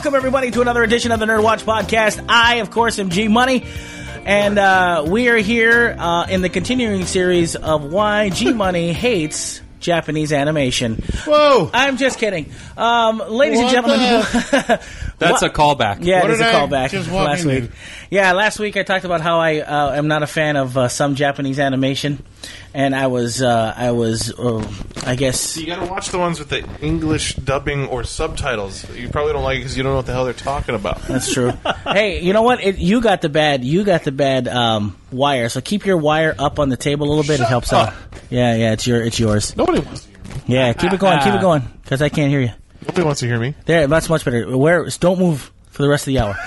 Welcome, everybody, to another edition of the Nerd Watch Podcast. I, of course, am G Money, and we are here in the continuing series of why G Money hates Japanese animation. Whoa! I'm just kidding. Ladies and gentlemen... That's a callback. Yeah, it is a callback just from last week. Yeah, last week I talked about how I am not a fan of some Japanese animation, and I guess... You gotta watch the ones with the English dubbing or subtitles. You probably don't like it because you don't know what the hell they're talking about. That's true. Hey, you know what? You got the bad wire, so keep your wire up on the table a little bit. It helps out. Yeah, it's yours. Nobody wants to hear me. Yeah, keep it going, because I can't hear you. Nobody wants to hear me. There, that's much better. Don't move for the rest of the hour.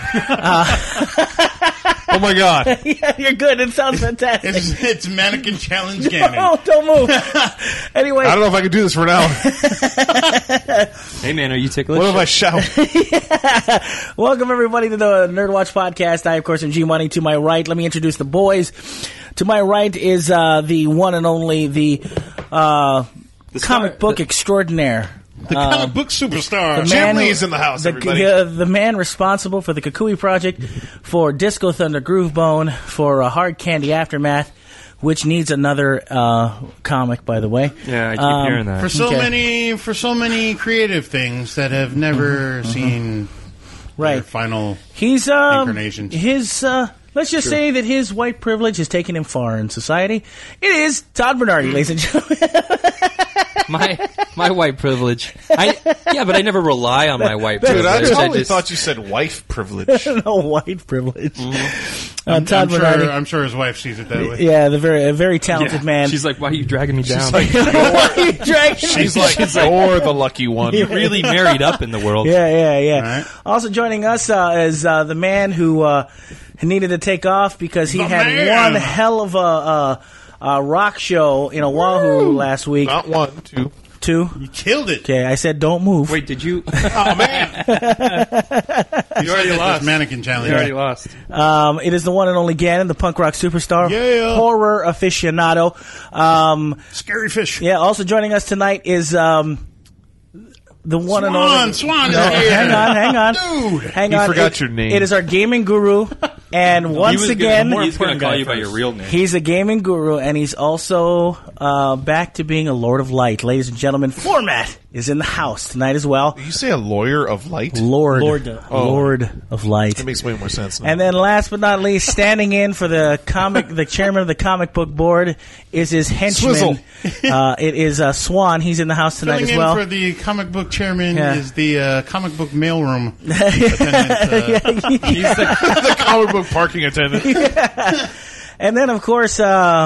Oh my god. Yeah, you're good. It sounds fantastic. It's mannequin challenge gaming. No, don't move. Anyway. I don't know if I can do this for an hour. Hey man, are you ticklish? What if I shout? Yeah. Welcome everybody to the Nerd Watch Podcast. I, of course, am G Money. To my right, let me introduce the boys. To my right is the one and only, the comic book extraordinaire. The comic book superstar. Jim Lee's in the house, everybody. The man responsible for the Kukui Project, for Disco Thunder Groovebone, for Hard Candy Aftermath, which needs another comic, by the way. Yeah, I keep hearing that. For so many creative things that have never seen their final incarnations. Let's just say that his white privilege has taken him far in society. It is Todd Bernardi, ladies and gentlemen. My white privilege. But I never rely on my white privilege. Dude, I totally thought you said wife privilege. No, white privilege. Mm-hmm. Todd Bernardi. I'm sure his wife sees it that way. Yeah, a very talented man. She's like, why are you dragging me down? She's like, why are you dragging me she's like, you're the lucky one. You're really married up in the world. Yeah. Right. Also joining us is the man who needed to take off because he had one hell of a rock show in Oahu last week. Not one, two. You killed it. Okay, I said don't move. Wait, did you? Oh, man. You already lost. Mannequin challenge. You already lost. It is the one and only Gannon, the punk rock superstar. Yeah. Horror aficionado. Scary fish. Yeah, also joining us tonight is... the one and only Swan. No, hang on. Dude. Hang on. You forgot your name. It is our gaming guru, and once again, he's going to call you by your real name. he's a gaming guru, and he's also back to being a Lord of Light. Ladies and gentlemen, Format is in the house tonight as well. Did you say a lawyer of light? Lord of Light. That makes way more sense now. And then, last but not least, standing in for the chairman of the comic book board is his henchman. It is Swan. He's in the house tonight Filling as well. in for the comic book chairman is the comic book mailroom attendant. He's the comic book parking attendant. Yeah. And then, of course,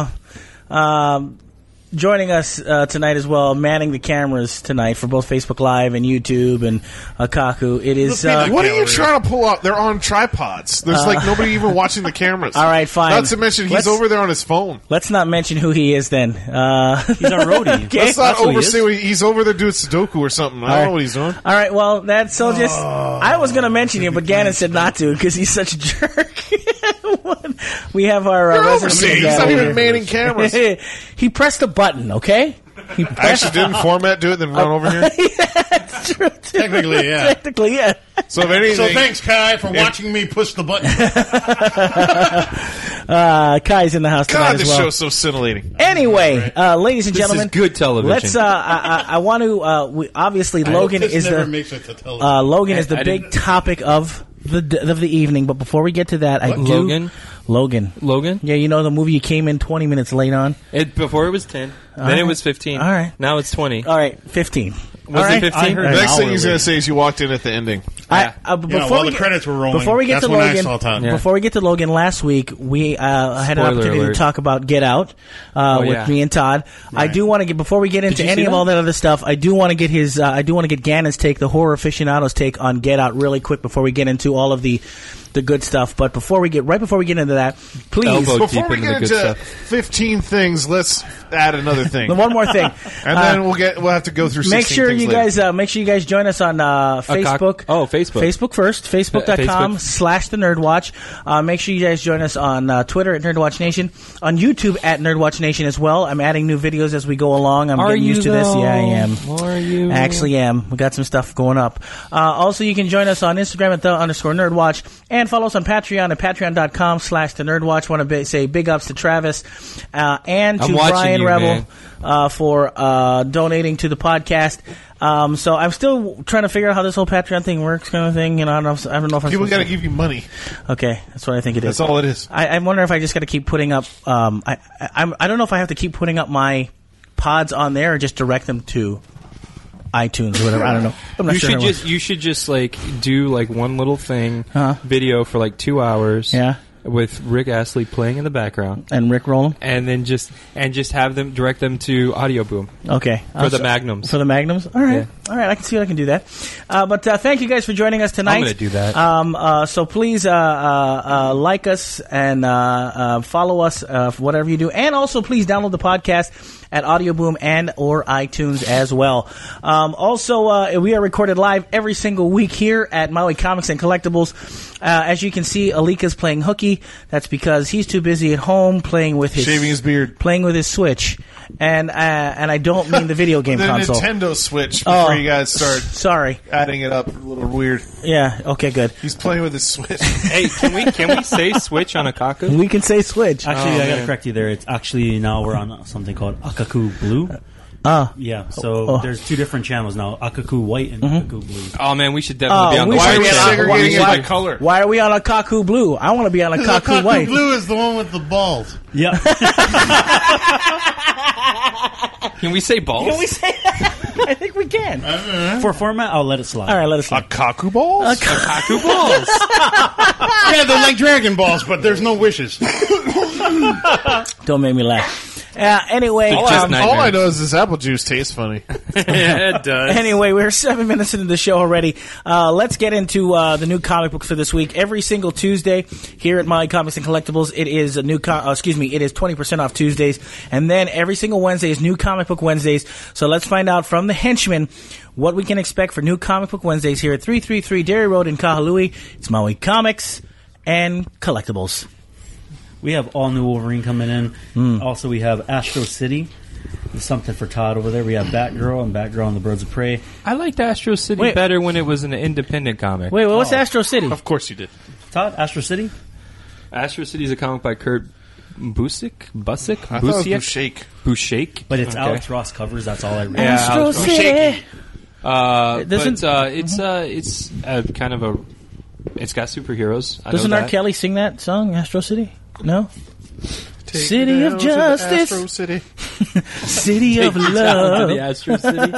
joining us tonight as well, manning the cameras tonight for both Facebook Live and YouTube and Kaku. It is... what are you trying to pull out? They're on tripods. There's nobody even watching the cameras. All right, fine. Not to mention, he's over there on his phone. Let's not mention who he is then. He's our roadie. Okay. Let's not oversay he's over there doing Sudoku or something. I don't know what he's doing. All right, well, that's so just... I was going to mention him, but Gannon said not to because he's such a jerk. We have our resident... He's not even manning cameras. He pressed a button, okay? I actually didn't Format do it, then run over here. Yeah, that's true. Technically, yeah. Technically, yeah. So if anything... So thanks, Kai, for watching me push the button. Kai's in the house tonight God, as this well. show's so scintillating. Anyway, ladies and gentlemen, This is good television. Let's. I want to. Obviously, Logan is makes it to television. Logan is the big topic of the evening. But before we get to that, Logan. Yeah, you know the movie you came in 20 minutes late on. Before it was 10, then it was 15. All right. Now it's 20. All right, 15. Was it 15? The next thing he's going to say is you walked in at the ending. Before the credits were rolling. Before we get that's to when Logan, I saw Todd. Before we get to Logan, last week we had an opportunity to talk about Get Out with me and Todd. Right. I do want to get before we get into any of all that other stuff. I do want to get his. I do want to get Gannon's take, the horror aficionado's take on Get Out, really quick before we get into all of the the good stuff. But before we get into that, please, before we get into 15 things, let's add another thing. One more thing, and then we'll have to go through. Make sure you guys join us on Facebook. Facebook first. Facebook.com/TheNerdWatch. Make sure you guys join us on Twitter at NerdWatch Nation, on YouTube at NerdWatch Nation as well. I'm adding new videos as we go along. I'm getting used to this. Yeah, I am. Are you? I actually am. We got some stuff going up. Also, you can join us on Instagram at _NerdWatch, and follow us on Patreon at patreon.com/TheNerdWatch. Want to say big ups to Travis and to Brian Rebel for donating to the podcast. So I'm still trying to figure out how this whole Patreon thing works, kind of thing. I don't know if people got to give you money. Okay, that's what I think it is. That's all it is. I wonder if I just got to keep putting up. I don't know if I have to keep putting up my pods on there or just direct them to iTunes or whatever. I don't know. I'm not sure. You should just do one little thing, video for 2 hours. Yeah. With Rick Astley playing in the background and Rick rolling, and then just have them direct them to Audio Boom. Okay, for the Magnums. For the Magnums, all right, all right. I can see I can do that. But thank you guys for joining us tonight. I'm going to do that. So please like us and follow us, whatever you do, and also please download the podcast at Audio Boom and or iTunes as well. Also, we are recorded live every single week here at Maui Comics and Collectibles. As you can see, Alika's playing hooky. That's because he's too busy at home shaving his beard, playing with his Switch, and I don't mean the video game console, Nintendo Switch. Before you guys start, adding it up a little weird. Yeah. Okay. Good. He's playing with his Switch. Hey, can we say Switch on Akaku? We can say Switch. Actually, I got to correct you there. It's actually now we're on something called Akaku Blue. Yeah, so there's two different channels now, Akaku White and Akaku Blue. Oh man, we should definitely be on the Why are we segregating it by color? Why are we on Akaku Blue? I want to be on Akaku White. Akaku Blue is the one with the balls. Yeah. Can we say balls? Can we say I think we can. For format, I'll let it slide. All right, let it slide. Akaku balls? Akaku balls. Yeah, they're like Dragon Balls, but there's no wishes. Don't make me laugh. Anyway, all I know is this apple juice tastes funny. Yeah, it does. Anyway, we're 7 minutes into the show already. Let's get into the new comic books for this week. Every single Tuesday here at Maui Comics and Collectibles, it is it is 20% off Tuesdays, and then every single Wednesday is New Comic Book Wednesdays. So let's find out from the henchman what we can expect for New Comic Book Wednesdays here at 333 Dairy Road in Kahului. It's Maui Comics and Collectibles. We have all new Wolverine coming in. Also, we have Astro City. There's something for Todd over there. We have Batgirl and the Birds of Prey. I liked Astro City better when it was an independent comic. Wait, what's Astro City? Of course you did. Todd, Astro City? Astro City is a comic by Kurt Busiek? Busiek. But it's Alex Ross covers. That's all I read. Yeah, Astro City. It's kind of a... It's got superheroes. Doesn't R. Kelly sing that song, Astro City? No? Take City of Justice. Astro City. City of Love. To the Astro City.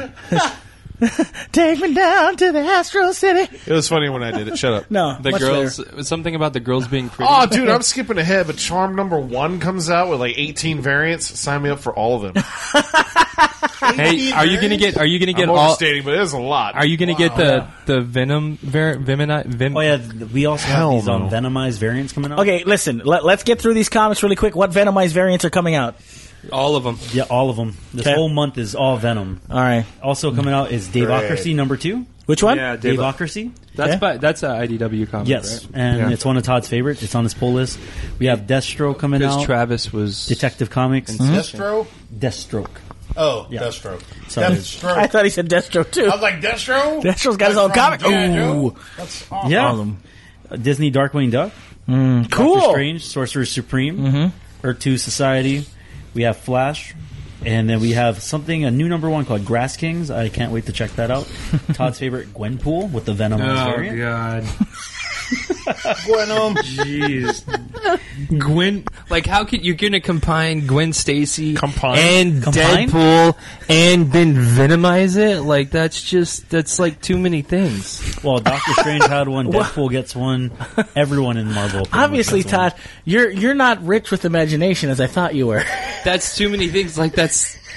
Take me down to the Astro City. It was funny when I did it. Shut up. No. The girls, something about the girls being pretty. Oh, dude, I'm skipping ahead, but Charm #1 comes out with 18 variants. Sign me up for all of them. Hey, are you gonna get I'm all? overstating, but it is a lot. Are you gonna get the Venom Vim? Oh yeah, we also have these Venomized variants coming out. Okay, listen, let's get through these comics really quick. What Venomized variants are coming out? All of them. Yeah, all of them. This whole month is all Venom. All right. Also coming out is Daveocracy #2. Which one? Yeah, Daveocracy. That's an IDW comic. Yes, right? and it's one of Todd's favorites. It's on his pull list. We have Destro coming out. Travis was Detective Comics. Destro? Deathstroke. Oh, Yeah. Deathstroke. Sorry. Deathstroke. I thought he said Destro, too. I was like, Destro? Destro's got his own comic. Ooh. That's awesome. Yeah. Disney Darkwing Duck. Cool. Doctor Strange, Sorcerer Supreme. Earth 2 Society. We have Flash. And then we have a new #1 called Grass Kings. I can't wait to check that out. Todd's favorite, Gwenpool with the Venom variant. Oh God. Gwenom. Jeez. Gwen, how could you're gonna combine Gwen Stacy and Combine? Deadpool and then Venomize it? That's too many things. Well, Doctor Strange had one, Deadpool gets one, everyone in Marvel. Obviously, Todd, you're not rich with imagination as I thought you were. That's too many things.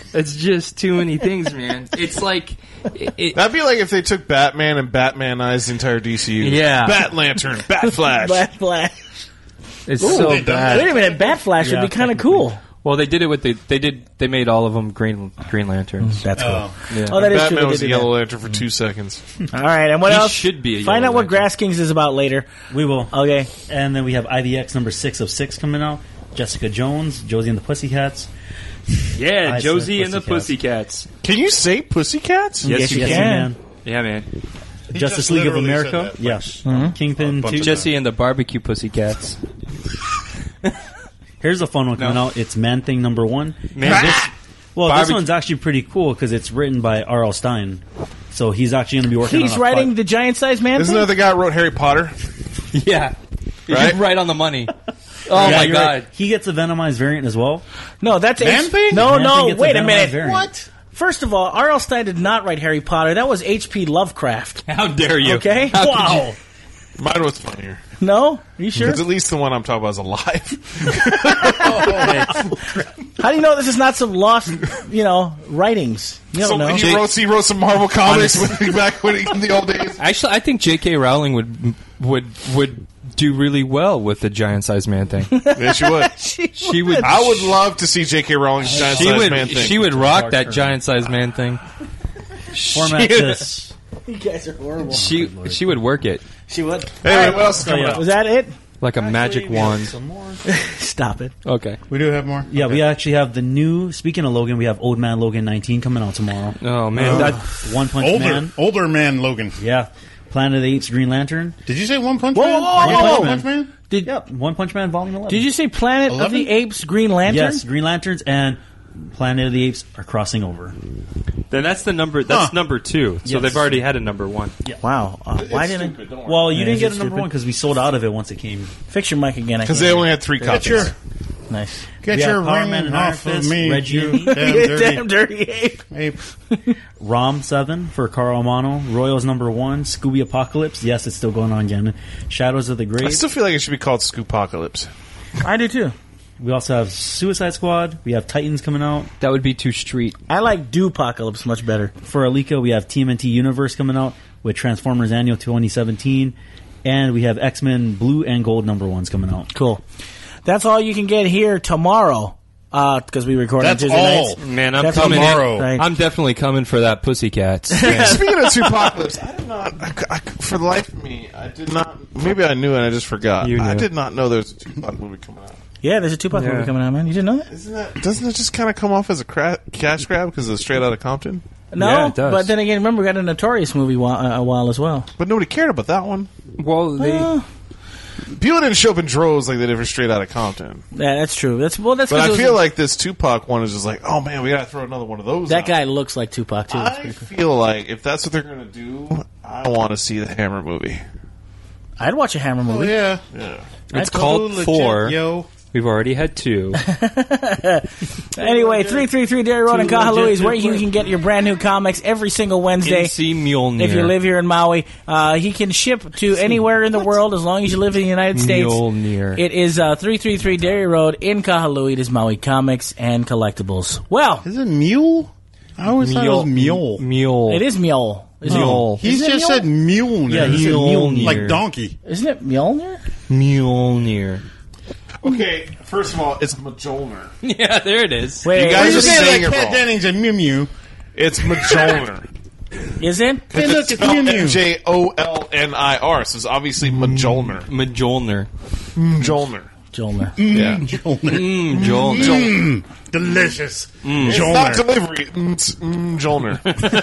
It's just too many things, man. It's like that'd be like if they took Batman and Batmanized the entire DCU. Yeah, Bat Lantern, Bat Flash, Bat Flash. It's so bad. Wait a minute, Bat Flash would be kind of cool. Well, they did it with they made all of them Green Lanterns. That's cool. Yeah. Oh, that is Batman true. was a Yellow Lantern for 2 seconds. All right, and what else? Should be. Find out what Grass Kings is about later. We will. Okay. And then we have IVX number 6 of 6 coming out. Jessica Jones, Josie and the Pussycats. Yeah, Josie and the Pussycats. Can you say Pussycats? Yes, you can. Yeah, man. Justice League of America. Yes. Kingpin 2. Jesse and the Barbecue Pussycats. Here's a fun one coming out. It's Man Thing number 1. This one's actually pretty cool because it's written by R.L. Stein. So he's actually going to be working on He's writing the giant-sized man Isn't thing? that the guy who wrote Harry Potter? Yeah. Right? Right on the money. Oh, my you're God. right. He gets a Venomized variant as well. No, that's Man-Thing? No, Man-Thing no, gets a wait a Venomized minute. variant. What? First of all, R.L. Stein did not write Harry Potter. That was H.P. Lovecraft. How dare you? Okay? How could Wow. Mine was funnier. No? Are you sure? Because at least the one I'm talking about is alive. How do you know this is not some lost, writings? You don't know. He wrote some Marvel comics back in the old days. Actually, I think J.K. Rowling would do really well with the giant-sized man thing. Yeah, she would. She would. I would love to see J.K. Rowling's giant-sized man thing. She would rock that giant-sized man thing. Format this. You guys are horrible. She would work it She would. Anyway, what else is coming out? Was that it? like a magic wand. Stop it. Okay. We do have more? Yeah, we actually have the new. Speaking of Logan, we have Old Man Logan 19 coming out tomorrow. Oh man, that One Punch Man. Older man Logan. Yeah. Planet of the Apes Green Lantern. Did you say One Punch Whoa, Man? whoa, whoa, whoa, One whoa. Punch Man? Yep. One Punch Man Volume 11. Did you say Planet of 11? the Apes Green Lantern? Yes, Green Lanterns and Planet of the Apes are crossing over. then that's the number. That's number 2. So Yes. they've already had a number 1. Wow. Why didn't I... Well, you didn't get a it number stupid? 1 because we sold out of it once it came. Fix your mic again. Because they only had 3 copies. Nice. Get We your have Power ring Man and Iron off of Fist, me, Reggie you and damn dirty Damn dirty ape. ape. ROM 7 for Carl Amano. Royals number 1. Scooby Apocalypse. Yes, it's still going on again. Shadows of the I Grave. still feel like it should be called Scoopocalypse. I do too. We also have Suicide Squad. We have Titans coming out. That would be too street. I like Doopocalypse much better. For Alika, we have TMNT Universe coming out with Transformers Annual 2017. And we have X-Men Blue and Gold number 1s coming out. Cool. That's all you can get here tomorrow. Because we record That's on Tuesday all. nights. Man, I'm That's coming. tomorrow. Right. I'm definitely coming for that Pussycats. Yeah. Speaking of Scoopocalypse, I did not. For the life of me, I did not. Maybe I knew and I just forgot. You knew. I did not know there was a Tupac movie coming out. Yeah, there's a Tupac movie coming out, man. You didn't know that? Doesn't it just kind of come off as a cash grab because it's straight out of Compton? No, Yeah, it does. but then again, remember we got a Notorious movie a while as well. But nobody cared about that one. Well, they. People didn't show up in droves like they did for Straight Outta Compton. Yeah, that's true. That's But 'cause I it was- feel like this Tupac one is just like, oh man, we gotta throw another one of those that out. guy looks like Tupac too. It's I pretty cool. feel like if that's what they're gonna do, I want to see the Hammer movie. I'd watch a Hammer Oh, movie. yeah. Yeah. It's Oh, called legit, 4. Yo. We've already had 2. Anyway, 333 Dairy Road in Too Kahului legit is where to you quit. can get your brand new comics every single Wednesday. NC Mjolnir. If you live here in Maui, he can ship to anywhere in the world as long as you live in the United States. Mjolnir. It is 333 Dairy Road in Kahului. It is Maui Comics and Collectibles. Well, Is it mule? I always thought it was mule. Mule. it is Mjol. Isn't Mule. it? He Isn't it just mule? said mule. Yeah, he said Mjolnir. like donkey. Isn't it Mjolnir? Mjolnir. Okay, first of all, it's Mjolnir. Yeah, there it is. Wait, You guys You are say saying like it Kat wrong. Dennings and Mew Mew. It's Mjolnir. is it? Hey, look, it's Mew Mew. Mjolnir. So it's obviously Mjolnir. Mjolnir. Mjolnir. Mjolnir. Yeah. Mjolnir. Delicious. It's not delivery. It's Mjolnir.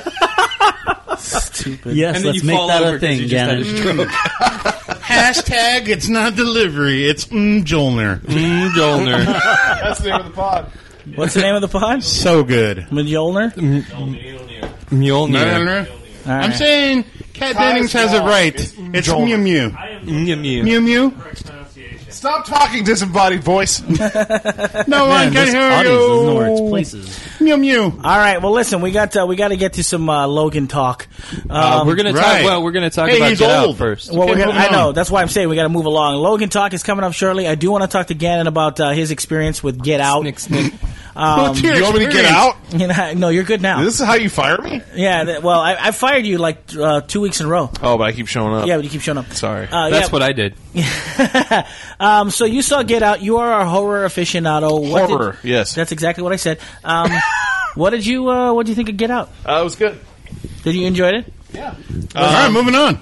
Stupid. Yes, And then let's you make fall that over a 'cause thing, you just had a Gannon. stroke. Hashtag it's not delivery. It's Mjolnir. Mjolnir. That's the name of the pod. What's the name of the pod? So good. Mjolnir? Mjolnir. I'm saying Kat Dennings has it right. It's Mew Mew. Mjolnir. Mew Mew. Stop talking, disembodied voice. No one Man, can this hear audience doesn't know where its you. place is. Mew Mew. All right. Well, listen, we got to get to some Logan talk. We're gonna talk. right. Well, we're gonna talk Hey, about he's Get Out old. first. Well, Okay, I moving know. on. That's why I'm saying we got to move along. Logan Talk is coming up shortly. I do want to talk to Gannon about his experience with Get Out. Snick, snick. You want me to get out? No, you're good now. This is how you fire me? Yeah, well, I fired you like 2 weeks in a row. Oh, but I keep showing up. Yeah, but you keep showing up. Sorry. That's what I did. So you saw Get Out. You are a horror aficionado. Horror, yes. That's exactly what I said. What did you think of Get Out? It was good. Did you enjoy it? Yeah. All right, moving on.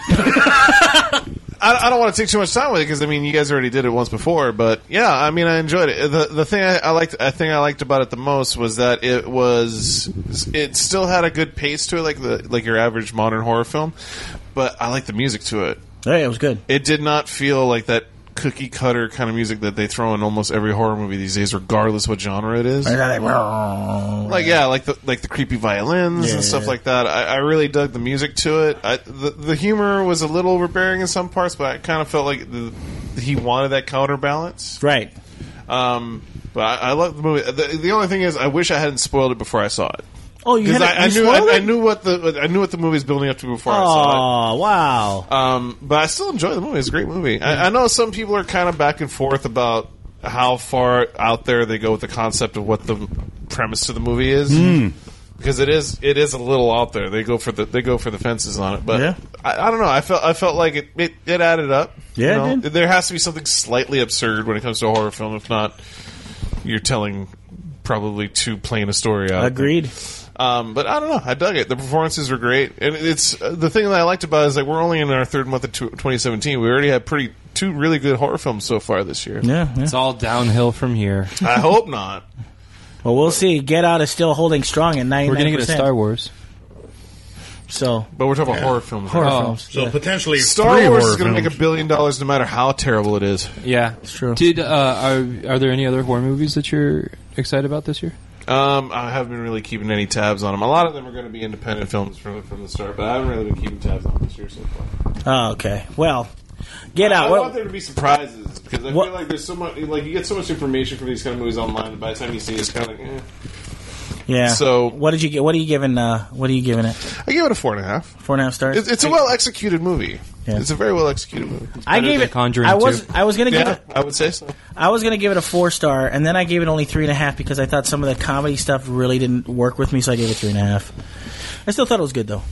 I don't want to take too much time with it because you guys already did it once before, but yeah, I enjoyed it. The thing I liked about it the most was that it still had a good pace to it, like your average modern horror film, but I liked the music to it. Yeah, it was good. It did not feel like that cookie cutter kind of music that they throw in almost every horror movie these days, regardless what genre it is. Like the creepy violins and stuff like that. I really dug the music to it. The humor was a little overbearing in some parts, but I kind of felt like he wanted that counterbalance. Right. But I love the movie. The only thing is, I wish I hadn't spoiled it before I saw it. Oh, you had I knew what the movie's building up to before I saw it. Oh, wow! But I still enjoy the movie. It's a great movie. I know some people are kind of back and forth about how far out there they go with the concept of what the premise to the movie is, because it is a little out there. They go for the fences on it. But I don't know. I felt like it added up. Yeah, it did. There has to be something slightly absurd when it comes to a horror film. If not, you're telling probably too plain a story out. Agreed. But I don't know. I dug it. The performances were great, and it's the thing that I liked about it is we're only in our third month of 2017. We already had two really good horror films so far this year. Yeah, it's all downhill from here. I hope not. Well, we'll see. Get Out is still holding strong at 99%. We're going to get a Star Wars. So, but we're talking about horror films. Films. So potentially, Star Wars is going to make $1 billion no matter how terrible it is. Yeah, it's true. Are there any other horror movies that you're excited about this year? I haven't been really keeping any tabs on them. A lot of them are going to be independent films from the start, but I haven't really been keeping tabs on them this year so far. Oh, okay. Well, Get Out. I want there to be surprises because I feel like there's so much. Like you get so much information from these kind of movies online, and by the time you see it, it's kind of like, Yeah. So what did you get? What are you giving? What are you giving it? I give it a 4.5. 4.5 stars. It's a well executed movie. Yeah. It's a very well executed movie. I gave it. Conjuring I was going to give it. I would say so. I was going to give it a 4-star, and then I gave it only 3.5 because I thought some of the comedy stuff really didn't work with me, so I gave it 3.5. I still thought it was good though.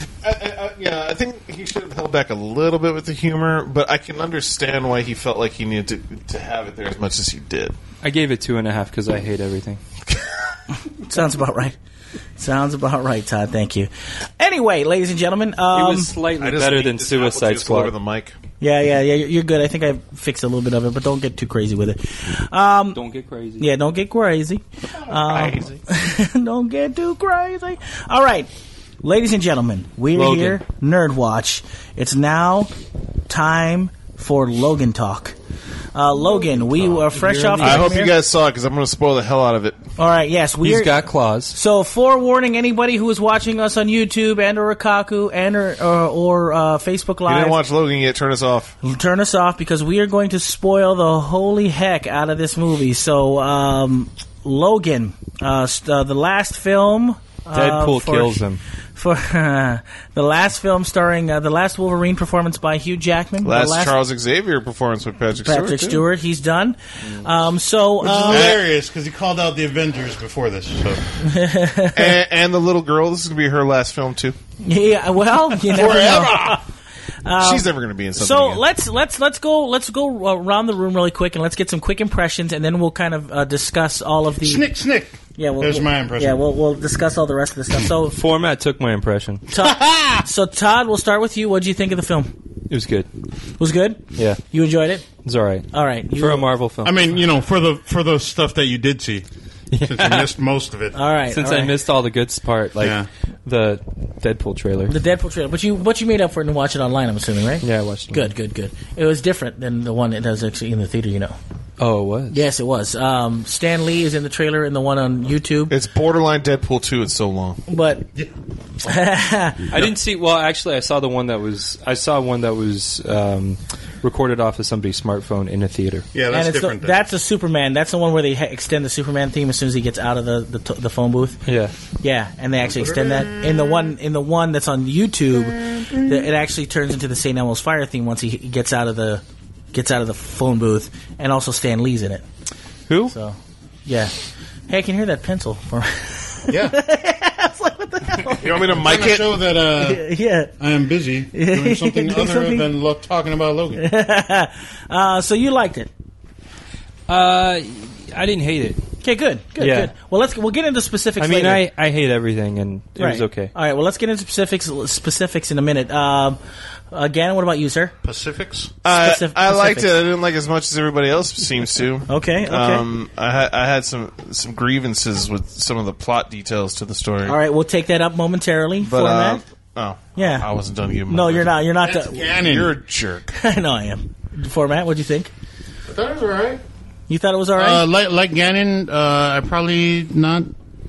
I think he should have held back a little bit with the humor, but I can understand why he felt like he needed to have it there as much as he did. I gave it 2.5 because I hate everything. Sounds about right. Sounds about right, Todd. Thank you. Anyway, ladies and gentlemen, it was slightly better than Suicide Squad. Over the mic. Yeah. You're good. I think I fixed a little bit of it, but don't get too crazy with it. Don't get crazy. Yeah, don't get crazy. Don't get too crazy. All right, ladies and gentlemen, we're here, Nerd Watch. It's now time for Logan Talk. Logan, we are fresh off. I hope you guys saw it because I'm going to spoil the hell out of it. All right, yes, he's got claws. So, forewarning anybody who is watching us on YouTube and or Rikaku and or Facebook Live. If you didn't watch Logan yet, turn us off. Turn us off because we are going to spoil the holy heck out of this movie. So, Logan, the last film. Deadpool kills him. For the last film starring the last Wolverine performance by Hugh Jackman. Last Charles Xavier performance with Patrick Stewart. He's done. Which is hilarious because he called out the Avengers before this. So. and the little girl. This is going to be her last film too. Yeah. Well, you never know. She's never going to be in something. So again. let's go around the room really quick and let's get some quick impressions and then we'll kind of discuss all of the snick. Yeah, there's my impression. Yeah, we'll discuss all the rest of the stuff. So format took my impression. So Todd, we'll start with you. What did you think of the film? It was good. Was good? Yeah. You enjoyed it? It's all right. All right. For a Marvel film. I mean, for the stuff that you did see. Since you missed most of it. All right. Since I missed all the good part, the Deadpool trailer. The Deadpool trailer. But you made up for it and watched it online, I'm assuming, right? Yeah, I watched it. Good. It was different than the one that does actually in the theater, you know. Oh, it was? Yes, it was. Stan Lee is in the trailer and the one on YouTube. It's borderline Deadpool 2. It's so long. But I didn't see. Well, actually, I saw one that was recorded off of somebody's smartphone in a theater. Yeah, that's different. That's a Superman. That's the one where they extend the Superman theme as soon as he gets out of the phone booth. Yeah, and they actually extend that in the one that's on YouTube. It actually turns into the St. Elmo's Fire theme once he gets out of the phone booth, and also Stan Lee's in it. Who? So, yeah. Hey, I can hear that pencil. Yeah. I was like, what the hell? You want me to mic it? Show that I am busy doing something other than talking about Logan. So you liked it? I didn't hate it. Okay, good. Well, we'll get into specifics. I mean, later. I hate everything, and it was okay. All right. Well, let's get into specifics in a minute. Again, what about you, sir? Pacifics. I liked it. I didn't like it as much as everybody else seems to. Okay. I had some grievances with some of the plot details to the story. All right, we'll take that up momentarily. But yeah, I wasn't done giving. No, you're not. You're not. You're a jerk. I know I am. Format. What'd you think? I thought it was all right. You thought it was all right? Like Gannon, I'm probably not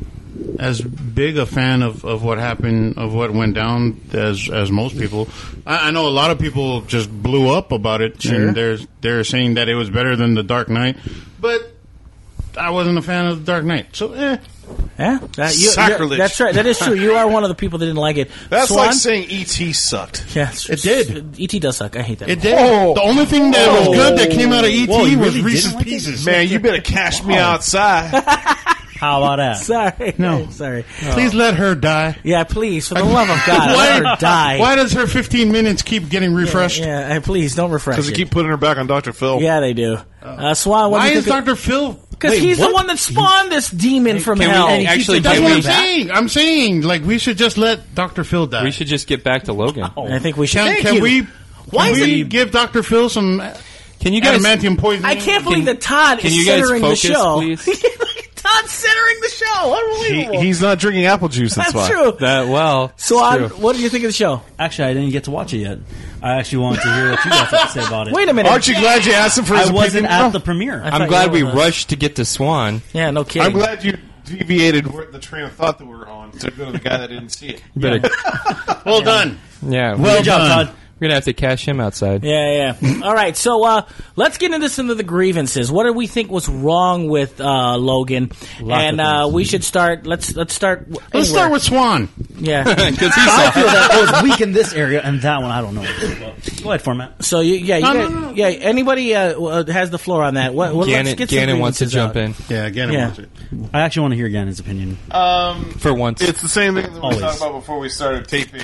as big a fan of what happened, of what went down as most people. I know a lot of people just blew up about it, and they're saying that it was better than The Dark Knight, but I wasn't a fan of The Dark Knight, so Yeah, sacrilege. That's right. That is true. You are one of the people that didn't like it. That's Swan? like saying E.T. sucked. Yeah, it did. E.T. does suck. I hate that. It did. The only thing that was good that came out of E.T. was Reese's Pieces. Man, you better cash me outside. How about that? Sorry. No. Sorry. Please let her die. Yeah, please, for the love of God, let her die. Why does her 15 minutes keep getting refreshed? Yeah, please, don't refresh it. Because they keep putting her back on Dr. Phil. Yeah, they do. Swan, why is Dr. Phil... Because he's the one that spawned this demon from hell. That's what I'm saying. I'm saying, like, we should just let Dr. Phil die. We should just get back to Logan. I think we should. Can we give Dr. Phil some adamantium poisoning? I can't believe that Todd is centering the show. Please? Todd's centering the show. Unbelievable. He's not drinking apple juice. That's why. True. So, what do you think of the show? Actually, I didn't get to watch it yet. I actually wanted to hear what you guys have to say about it. Wait a minute. Aren't you glad you asked him for his opinion? I wasn't at the premiere. I'm glad we rushed to get to Swan. Yeah, no kidding. I'm glad you deviated the train of thought that we were on to go to the guy that didn't see it. Well done. Yeah. Well done, Todd. We're going to have to cash him outside. Yeah. All right, so let's get into some of the grievances. What do we think was wrong with Logan? We should start. Let's start. Let's start with Swan. Yeah, because I feel that it was weak in this area, and that one I don't know. Go ahead, Format. So anybody has the floor on that? Gannon wants to jump in. Yeah, Gannon wants it. I actually want to hear Gannon's opinion. For once, it's the same thing that we talked about before we started taping.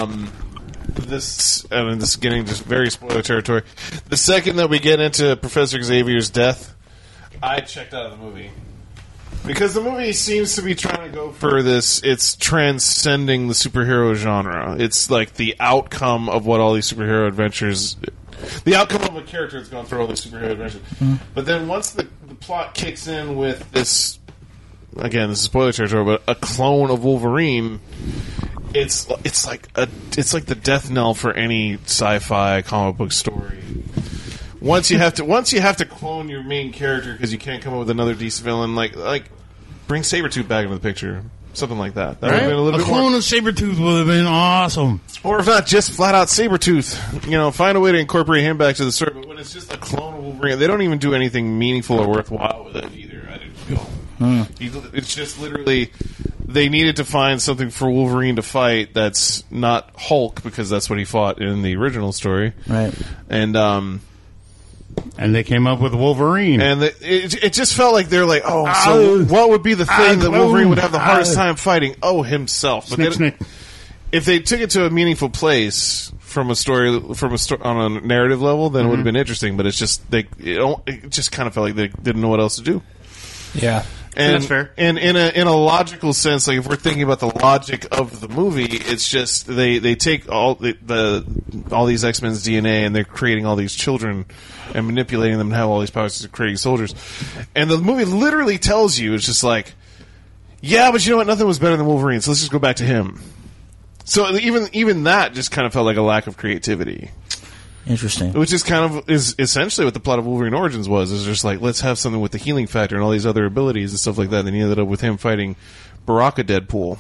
This is getting just very spoiler territory. The second that we get into Professor Xavier's death, I checked out of the movie. Because the movie seems to be trying to go for this, it's transcending the superhero genre. It's like the outcome of what all these superhero adventures... The outcome of a character that's gone through all these superhero adventures. Mm-hmm. But then once the plot kicks in with this... Again, this is spoiler territory, but a clone of Wolverine... It's like the death knell for any sci-fi comic book story. Once you have to clone your main character because you can't come up with another DC villain, like bring Sabretooth back into the picture, something like that. That would have been a little bit clone more. of Sabretooth would have been awesome. Or if not, just flat out Sabretooth. Find a way to incorporate him back to the story. But when it's just a clone of Wolverine, they don't even do anything meaningful or worthwhile with it either. I didn't feel. It's just literally. They needed to find something for Wolverine to fight that's not Hulk, because that's what he fought in the original story. Right. And they came up with Wolverine. And it just felt like they're like, so what would be the thing that Wolverine would have the hardest time fighting? Oh, himself. But if they took it to a meaningful place from a story on a narrative level, then it would have been interesting. But it's just it just kind of felt like they didn't know what else to do. Yeah. And that's fair. And in a logical sense, like if we're thinking about the logic of the movie, it's just they take all these X-Men's DNA and they're creating all these children and manipulating them and have all these powers to creating soldiers. And the movie literally tells you, it's just like, yeah, but you know what? Nothing was better than Wolverine, so let's just go back to him. So even that just kind of felt like a lack of creativity. Interesting. Which is essentially what the plot of Wolverine Origins was. Is just like, let's have something with the healing factor and all these other abilities and stuff like that. Then you ended up with him fighting Baraka Deadpool.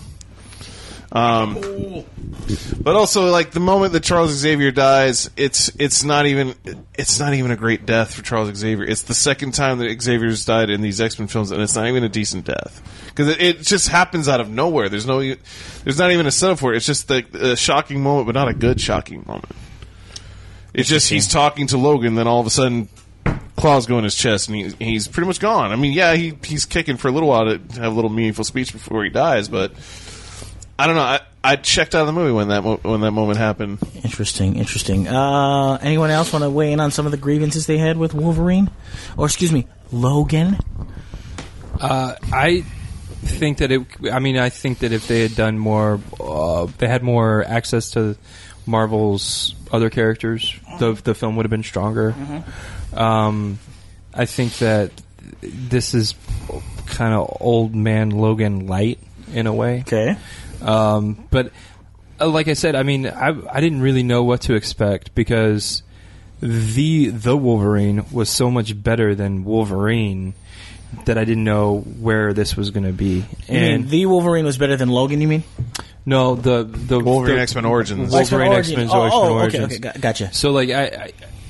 But also, like, the moment that Charles Xavier dies, it's not even a great death for Charles Xavier. It's the second time that Xavier's died in these X-Men films, and it's not even a decent death because it just happens out of nowhere. There's not even a setup for it. It's just a shocking moment, but not a good shocking moment. It's just he's talking to Logan, then all of a sudden, claws go in his chest, and he's pretty much gone. I mean, yeah, he's kicking for a little while to have a little meaningful speech before he dies, but I don't know. I checked out of the movie when that moment happened. Interesting. Anyone else want to weigh in on some of the grievances they had with Wolverine? Or, excuse me, Logan? I think that if they had done more, they had more access to Marvel's other characters, the film would have been stronger. Mm-hmm. I think that this is kind of old man Logan light in a way. Okay. But like I said, I mean, I didn't really know what to expect because the Wolverine was so much better than Wolverine that I didn't know where this was going to be. You mean the Wolverine was better than Logan, you mean? No, the Wolverine X-Men Origins. Wolverine X-Men Origins. Okay, gotcha. So like I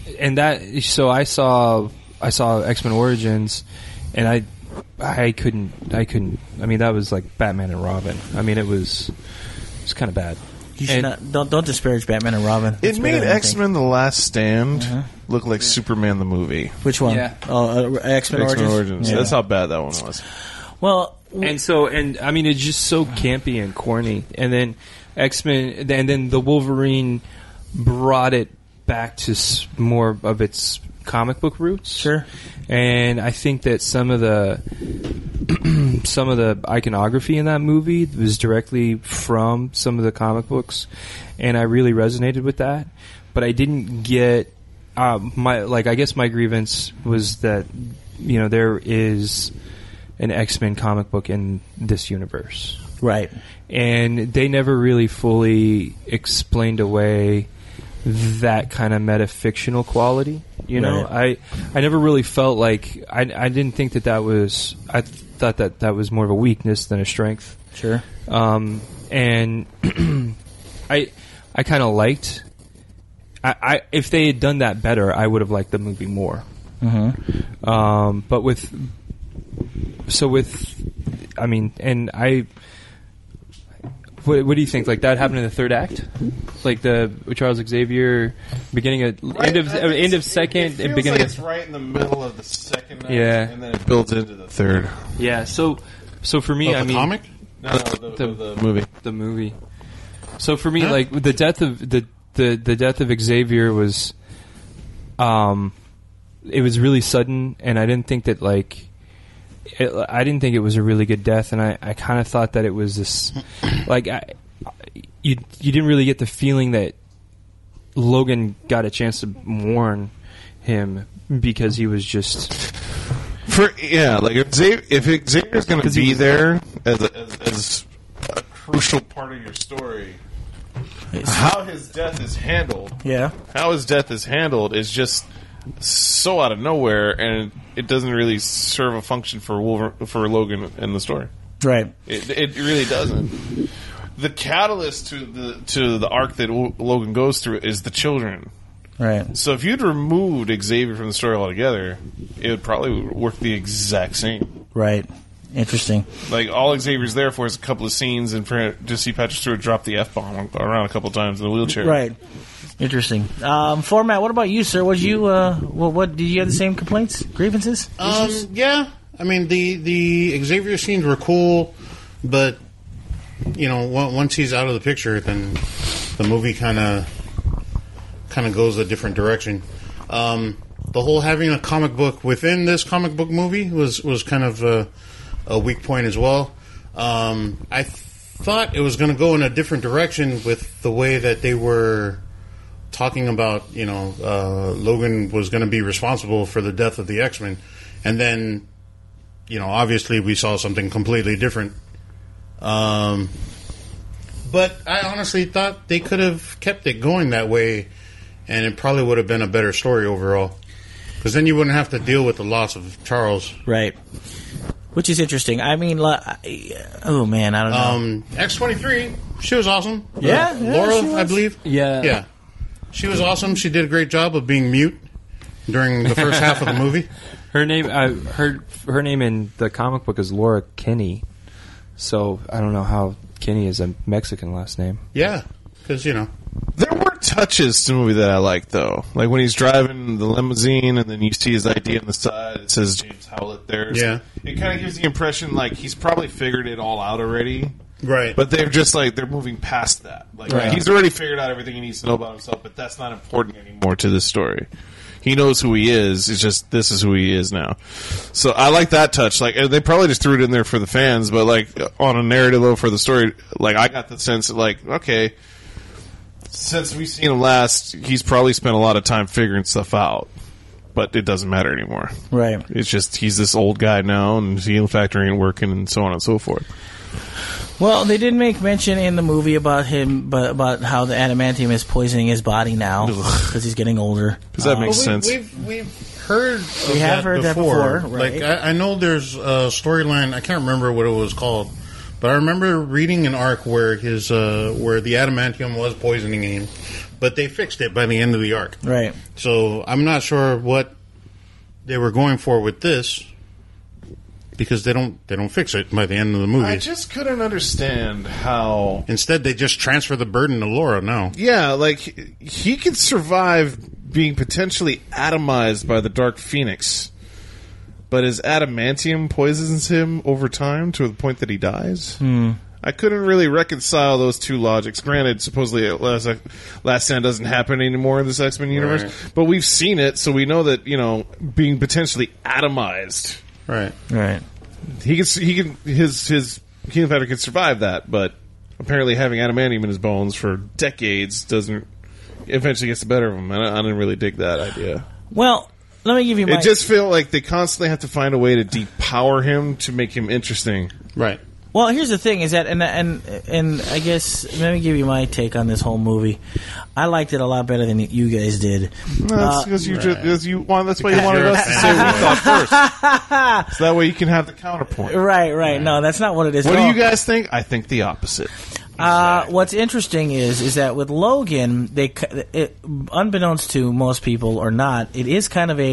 saw X-Men Origins, and I couldn't. I mean, that was like Batman and Robin. I mean, it was kind of bad. You should don't disparage Batman and Robin. It made X-Men: The Last Stand look like Superman the movie. Which one? Yeah. X-Men Origins. Yeah. That's how bad that one was. Well, and I mean, it's just so campy and corny. And then X-Men, and then the Wolverine brought it back to more of its comic book roots. Sure. And I think that some of the iconography in that movie was directly from some of the comic books, and I really resonated with that. But I didn't get I guess my grievance was that there is an X-Men comic book in this universe, right? And they never really fully explained away that kind of metafictional quality. Right. I never really felt like I didn't think that was. I thought that was more of a weakness than a strength. Sure. And I kind of liked. If they had done that better, I would have liked the movie more. Mm-hmm. But What do you think? Like that happened in the third act, like the Charles Xavier beginning of end of second and beginning. Like it's right in the middle of the second act, Yeah. and then it builds into the third. Yeah. So for me, the comic? No, the movie. The movie. So for me, like the death of the death of Xavier was, it was really sudden, and I didn't think that I didn't think it was a really good death, and I kind of thought that it was this, you didn't really get the feeling that Logan got a chance to warn him because he was just if Xavier's going to be there as a crucial part of your story, how his death is handled is just so out of nowhere, and it doesn't really serve a function for Logan in the story. Right. It really doesn't. The catalyst to the arc that Logan goes through is the children. Right. So if you'd removed Xavier from the story altogether, it would probably work the exact same. Right. Interesting. Like, all Xavier's there for is a couple of scenes and to see Patrick Stewart drop the F-bomb around a couple of times in the wheelchair. Right. Interesting. Format, what about you, sir? Was you, what, did you have the same complaints? Grievances? Yeah. I mean, the Xavier scenes were cool, but, once he's out of the picture, then the movie kind of goes a different direction. The whole having a comic book within this comic book movie was kind of a weak point as well. I thought it was going to go in a different direction with the way that they were talking about, Logan was going to be responsible for the death of the X-Men. And then, obviously we saw something completely different. But I honestly thought they could have kept it going that way, and it probably would have been a better story overall. Because then you wouldn't have to deal with the loss of Charles. Right. Which is interesting. I mean, oh man, I don't know. X-23, she was awesome. Yeah, Laura, I believe. Yeah. She was awesome. She did a great job of being mute during the first half of the movie. Her name, her name in the comic book is Laura Kinney. So I don't know how Kinney is a Mexican last name. Yeah, because there were touches to the movie that I like, though. Like when he's driving the limousine and then you see his ID on the side. It says James Howlett there. So it kind of gives the impression like he's probably figured it all out already. Right. But they're just like, they're moving past that. Like he's already figured out everything he needs to know about himself, but that's not important anymore to this story. He knows who he is. It's just, this is who he is now. So I like that touch. Like, they probably just threw it in there for the fans, but like, on a narrative level for the story, like, I got the sense that, like, okay, since we've seen him last, he's probably spent a lot of time figuring stuff out. But it doesn't matter anymore. Right. It's just, he's this old guy now, and healing factor ain't working, and so on and so forth. Well, they did make mention in the movie about him, about how the adamantium is poisoning his body now because he's getting older. Does that make sense? We've heard that before. Right? Like I know there's a storyline. I can't remember what it was called, but I remember reading an arc where where the adamantium was poisoning him, but they fixed it by the end of the arc. Right. So I'm not sure what they were going for with this. Because they don't fix it by the end of the movie. I just couldn't understand how. Instead, they just transfer the burden to Laura now. Yeah, like he could survive being potentially atomized by the Dark Phoenix, but his adamantium poisons him over time to the point that he dies. I couldn't really reconcile those two logics. Granted, supposedly Last Stand doesn't happen anymore in this X-Men universe, but we've seen it, so we know that being potentially atomized. Right. His healing factor can survive that, but apparently having adamantium in his bones for decades eventually gets the better of him. I didn't really dig that idea. Well, let me give you my... It just felt like they constantly have to find a way to depower him to make him interesting. Right. Well, here's the thing: is that, and I guess let me give you my take on this whole movie. I liked it a lot better than you guys did. That's because that's why you wanted us to say what we thought first, so that way you can have the counterpoint. Right. No, that's not what it is. What do you guys think? I think the opposite. What's interesting is that with Logan, unbeknownst to most people or not, it is kind of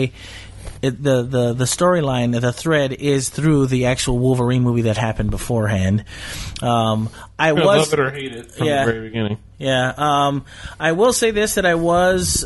the storyline, the thread is through the actual Wolverine movie that happened beforehand. I love it or hate it from the very beginning. Yeah. I will say this, that I was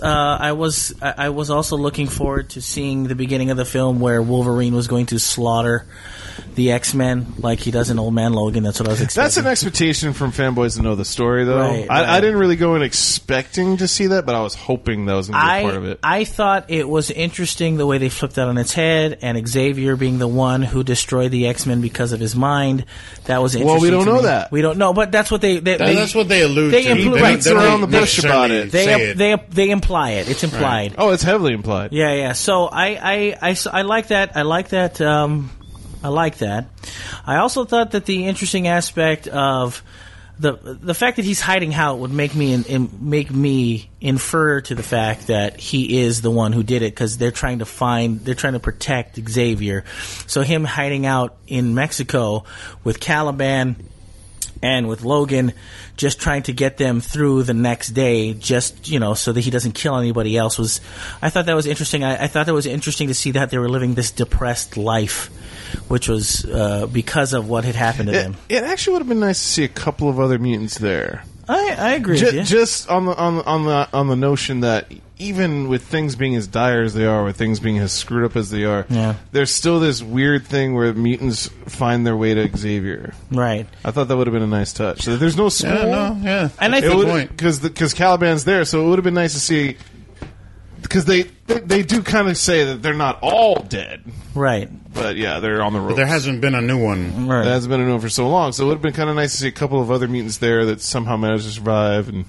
also looking forward to seeing the beginning of the film where Wolverine was going to slaughter the X-Men like he does in Old Man Logan. That's what I was expecting. That's an expectation from fanboys to know the story, though. Right. I didn't really go in expecting to see that, but I was hoping that was going to be a part of it. I thought it was interesting the way they flipped that on its head, and Xavier being the one who destroyed the X-Men because of his mind. That was interesting. Well, we don't to know me. that. We don't know, but that's what that's what they allude to. They beats around the bush about it. They imply it. It's implied. Right. Oh, it's heavily implied. Yeah. So I like that. I like that. I like that. I also thought that the interesting aspect of the fact that he's hiding out would make me infer to the fact that he is the one who did it, because they're trying to protect Xavier. So him hiding out in Mexico with Caliban and with Logan, just trying to get them through the next day, just, so that he doesn't kill anybody else, I thought that was interesting. I thought that was interesting to see that they were living this depressed life, which was because of what had happened to them. It actually would have been nice to see a couple of other mutants there. I agree with you. Just on the notion that even with things being as dire as they are, with things being as screwed up as they are, there's still this weird thing where mutants find their way to Xavier. Right. I thought that would have been a nice touch. So there's no school. And I think because Caliban's there, so it would have been nice to see, because they do kind of say that they're not all dead. Right. But yeah, they're on the ropes. But there hasn't been a new one. Right. There hasn't been a new one for so long, so it would have been kind of nice to see a couple of other mutants there that somehow managed to survive. And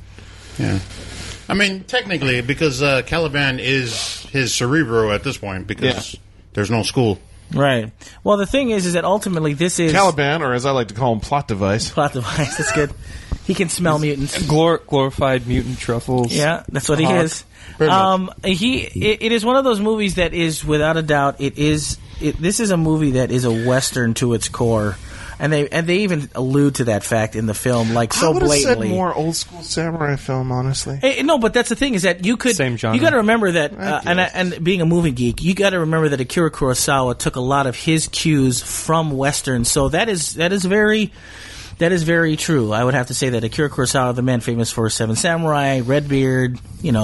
I mean, technically, because Caliban is his Cerebro at this point, because there's no school. Right. Well, the thing is that ultimately this is Caliban, or as I like to call him, plot device. Plot device. That's good. He can smell mutants. Glorified mutant truffles. Yeah, that's what he is. It is one of those movies that is, without a doubt, this is a movie that is a Western to its core. And they even allude to that fact in the film, like, so blatantly. I would have said more old school samurai film, honestly. No, but that's the thing, is that you could. Same genre. You got to remember that, and being a movie geek, you got to remember that Akira Kurosawa took a lot of his cues from Western. So that is very. That is very true. I would have to say that Akira Kurosawa, the man famous for Seven Samurai, Redbeard,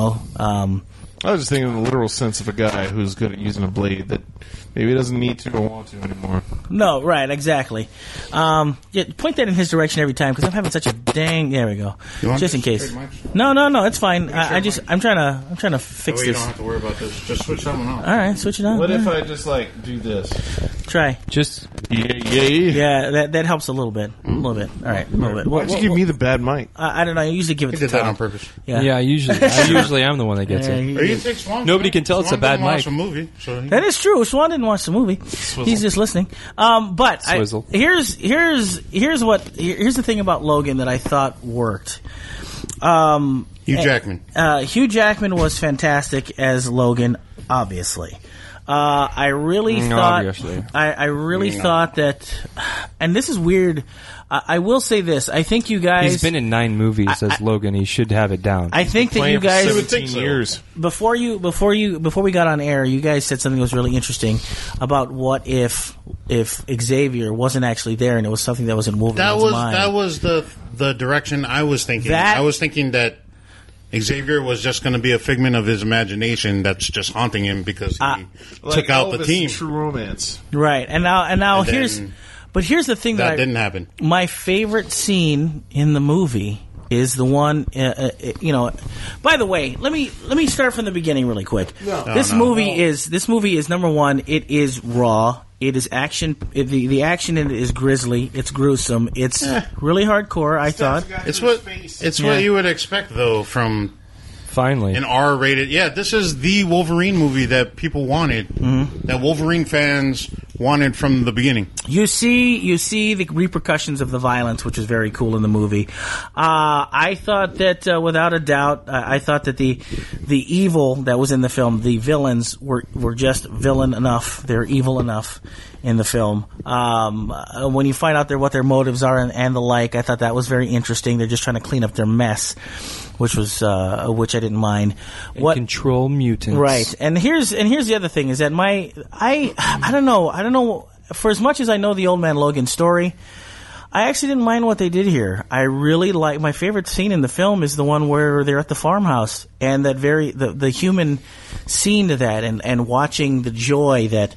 I was just thinking in the literal sense of a guy who's good at using a blade that maybe doesn't need to or want to anymore. No, right, exactly. Point that in his direction every time because I'm having such a dang. There we go. Just in case. No, it's fine. I'm trying to fix You this. don't have to worry about this. Just switch that one on. All right, switch it on. What if I just do this? Try? Just Yeah, that helps a little bit. All right, a little bit. Why'd you give me the bad mic? I don't know. I usually give it He to did that Tom. on purpose. yeah. I usually am the one that gets it. Nobody can tell it's a bad mic. A movie, so That is true. Swan didn't watch the movie. He's just listening. But Swizzle. Here's the thing about Logan that I thought worked. Hugh Jackman. Hugh Jackman was fantastic as Logan, obviously. I really thought. Obviously. I really thought that, and this is weird. I will say this. I think you guys. He's been in 9 movies as Logan. He should have it down. I think that you guys. 17 years. Before we got on air, you guys said something that was really interesting about what if Xavier wasn't actually there and it was something that was in Wolverine's mind. That was the direction I was thinking. I was thinking that Xavier was just going to be a figment of his imagination that's just haunting him because he took out the team. True Romance. Right, and now And here's the thing that didn't happen. My favorite scene in the movie is the one. By the way, let me start from the beginning really quick. This movie is number one. It is raw. It is action. The action in it is grisly. It's gruesome. It's really hardcore. I thought It's what you would expect though from Finally. an R-rated. Yeah, this is the Wolverine movie that people wanted. Mm-hmm. That Wolverine fans wanted from the beginning. you see the repercussions of the violence, which is very cool in the movie. I thought that without a doubt, I thought that the evil that was in the film, the villains were just villain enough. They're evil enough in the film. When you find out what their motives are and the like, I thought that was very interesting. They're just trying to clean up their mess, which I didn't mind. Control mutants. Right, and here's the other thing is that I don't know. For as much as I know the Old Man Logan story, I actually didn't mind what they did here. I really like my favorite scene in the film is the one where they're at the farmhouse and that the human scene to that and watching the joy that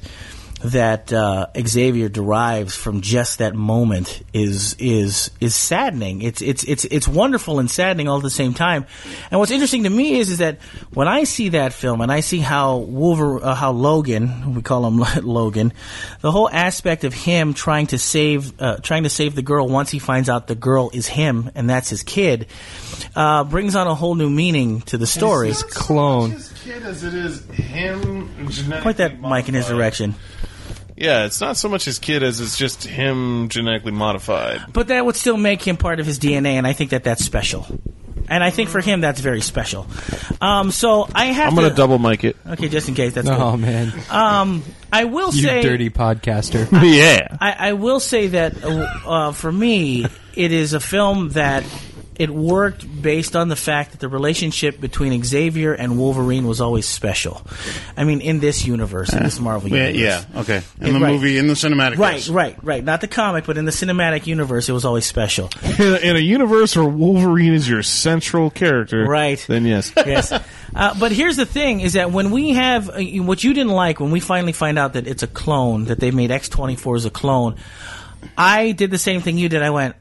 Xavier derives from just that moment is saddening. It's wonderful and saddening all at the same time. And what's interesting to me is that when I see that film and I see how Logan, we call him Logan, the whole aspect of him trying to save the girl once he finds out the girl is him and that's his kid, brings on a whole new meaning to the story. His clone. As kid as it is him. Point that mic in his direction. Yeah, it's not so much his kid as it's just him genetically modified. But that would still make him part of his DNA, and I think that's special. And I think for him, that's very special. So I have I'm going to double mic it. Okay, just in case. That's Oh, good. man. I will You say... dirty podcaster. Yeah. I will say that for me, it is a film that it worked based on the fact that the relationship between Xavier and Wolverine was always special. I mean, in this universe, in this Marvel universe. Yeah, okay. In the Right. movie, in the cinematic. yes. Right. Not the comic, but in the cinematic universe, it was always special. In a universe where Wolverine is your central character, Right. then yes. Yes. But here's the thing, is that when we have, what you didn't like, when we finally find out that it's a clone, that they made X-24 as a clone, I did the same thing you did. I went,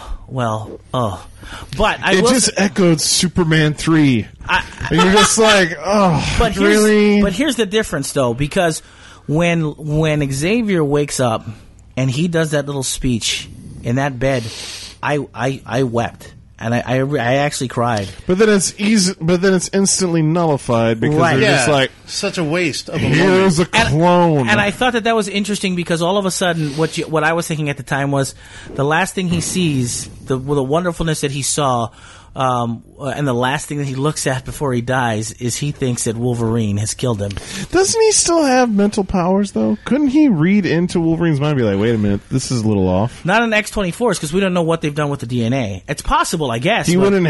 But It just echoed Superman 3. And you're just like, But really? here's the difference, though, because when Xavier wakes up and he does that little speech in that bed, I wept. And I actually cried. But then it's easy. But then it's instantly nullified because Right. they're just like, such a waste of a here's moment. a clone. And I thought that was interesting because all of a sudden, what I was thinking at the time was the last thing he sees, the wonderfulness that he saw, and the last thing that he looks at before he dies is he thinks that Wolverine has killed him. Doesn't he still have mental powers though? Couldn't he read into Wolverine's mind and be like, wait a minute, this is a little off? Not in X-24s because we don't know what they've done with the DNA. It's possible, I guess. He but- wouldn't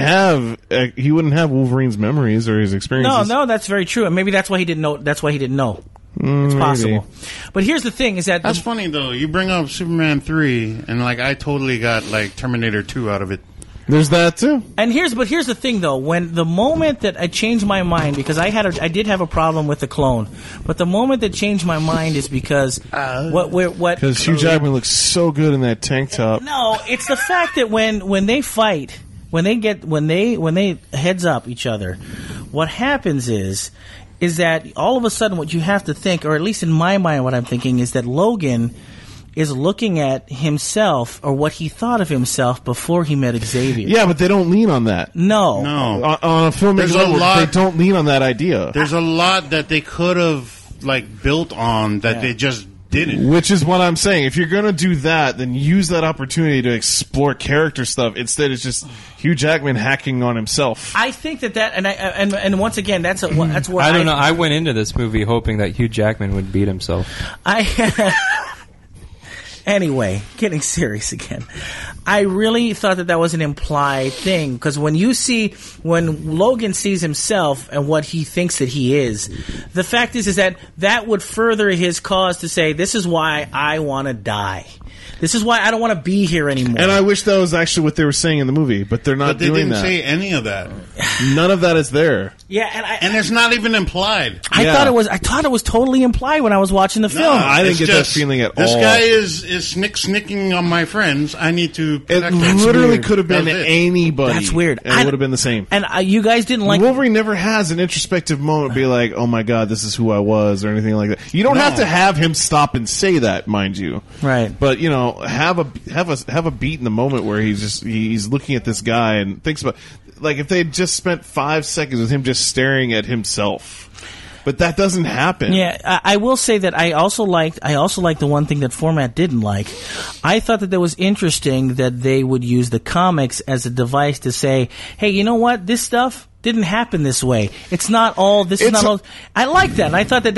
have Wolverine's memories or his experiences. No, that's very true, and maybe that's why he didn't know. That's why he didn't know. It's possible. But here's the thing: is that That's funny though. You bring up Superman 3, and like I totally got like Terminator 2 out of it. There's that too. And here's the thing though: when the moment that I changed my mind, because I did have a problem with the clone, but the moment that changed my mind is because Because Hugh Jackman looks so good in that tank top. No, it's the fact that when they fight, when they heads up each other, what happens is that all of a sudden what you have to think, or at least in my mind what I'm thinking, is that Logan is looking at himself or what he thought of himself before he met Xavier. Yeah, but they don't lean on that. No. On a filmmaking level, they don't lean on that idea. There's a lot that they could have like built on that they just didn't. Which is what I'm saying. If you're going to do that, then use that opportunity to explore character stuff. Instead, it's just Hugh Jackman hacking on himself. I think that and once again, that's where I don't know. I went into this movie hoping that Hugh Jackman would beat himself. Anyway, getting serious again. I really thought that was an implied thing, because when Logan sees himself and what he thinks that he is, the fact is that would further his cause to say, this is why I want to die. This is why I don't want to be here anymore. And I wish that was actually what they were saying in the movie, but they're not doing that. But they didn't say any of that. None of that is there. Yeah, and it's not even implied. I thought it was totally implied when I was watching the film. I didn't get that feeling at all. This guy is snicking on my friends. I need to protect them. It literally could have been anybody. That's weird. And it would have been the same. And you guys didn't like... Wolverine never has an introspective moment be like, oh my god, this is who I was, or anything like that. You don't have to have him stop and say that, mind you. Right. But, have a beat in the moment where he's looking at this guy and thinks about, like, if they just spent 5 seconds with him just staring at himself. But that doesn't happen. Yeah, I will say that I also liked the one thing that Format didn't like. I thought that was interesting that they would use the comics as a device to say, hey, you know what? This stuff didn't happen this way. It's not all. This is not all. I like that. And I thought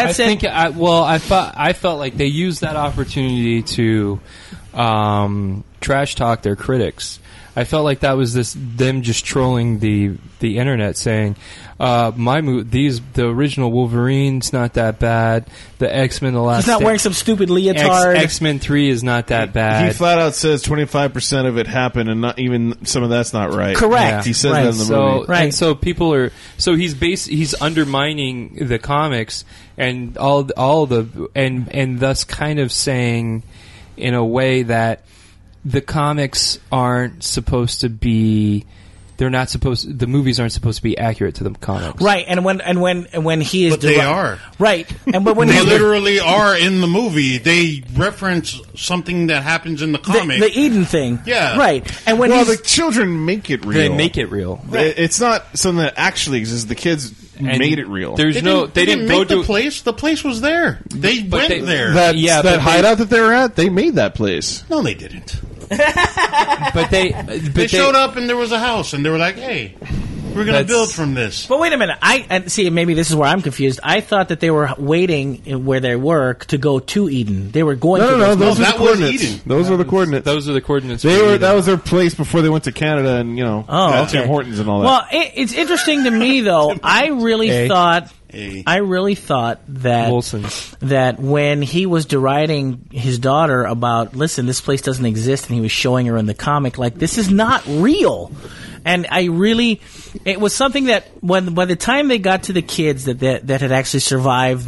I felt like they used that opportunity to trash talk their critics. I felt like that was them just trolling the internet, saying the original Wolverine's not that bad. The X-Men, he's not wearing some stupid leotard. X-Men 3 is not that bad. He flat out says 25% of it happened, and not even some of that's not right. Correct. Yeah. He says that in the movie. Right. And so people are. So he's undermining the comics and and thus kind of saying, in a way, that the comics aren't supposed to be. The movies aren't supposed to be accurate to the comics. Right, and when he is... But they are. Right. But when they literally are in the movie. They reference something that happens in the comic. The Eden thing. Yeah. Right. And when the children make it real. They make it real. Right. It's not something that actually exists. The kids made it real. They didn't make the place. The place was there. They went there. That hideout that they were at, they made that place. No, they didn't. But they showed up and there was a house and they were like, "Hey, we're going to build from this." But wait a minute, see. Maybe this is where I'm confused. I thought that they were waiting where they were to go to Eden. They were going. No, those are the coordinates. Eden. Those are the coordinates. Those are the coordinates. That was their place before they went to Canada and Tim Hortons and all that. Well, it's interesting to me though. I really thought that when he was deriding his daughter about, listen, this place doesn't exist, and he was showing her in the comic, like, this is not real. And it was something that by the time they got to the kids that had actually survived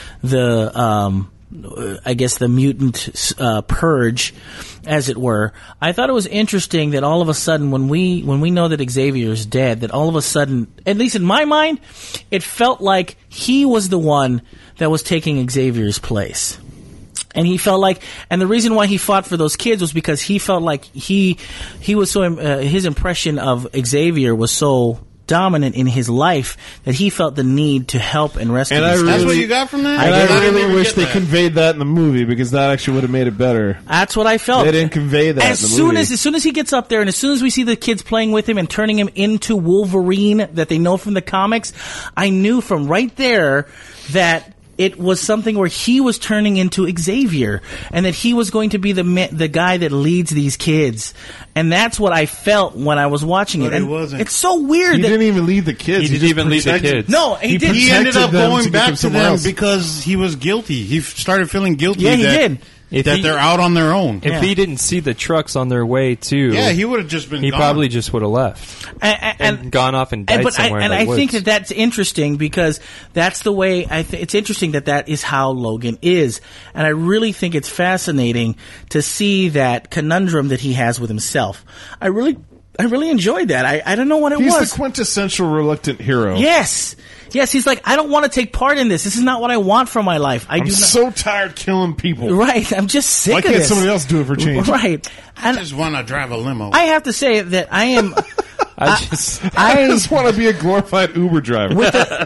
I guess the mutant purge, as it were, I thought it was interesting that all of a sudden, when we know that Xavier is dead, that all of a sudden, at least in my mind, it felt like he was the one that was taking Xavier's place. And he felt like, and the reason why he fought for those kids was because he felt like he was so, his impression of Xavier was so dominant in his life that he felt the need to help and rescue. And that's what you got from that? I really wish they conveyed that in the movie, because that actually would have made it better. That's what I felt. They didn't convey that as soon as he gets up there, and as soon as we see the kids playing with him and turning him into Wolverine that they know from the comics, I knew from right there that it was something where he was turning into Xavier, and that he was going to be the guy that leads these kids, and that's what I felt when I was watching it. But And it wasn't. It's so weird. He that, didn't even lead the kids. He didn't even lead the kids. No, he didn't. He ended up protected them going to get back them to somewhere them else. because he was guilty. He started feeling guilty. Yeah, he that, did. If that he- they're out on their own. If he didn't see the trucks on their way too, Yeah, he would have just been he gone. probably just would have left and gone off and died somewhere in the I woods. think that's interesting because that's the way it's interesting that is how Logan is, and I really think it's fascinating to see that conundrum that he has with himself. I really enjoyed that. I don't know what it He's was. the quintessential reluctant hero. Yes. He's like, I don't want to take part in this. This is not what I want from my life. I I'm do not. so tired killing people. Right. I'm just sick Why of can't this. somebody else do it for change? Right. I And just want to drive a limo. I have to say that I am. I I just want to be a glorified Uber driver.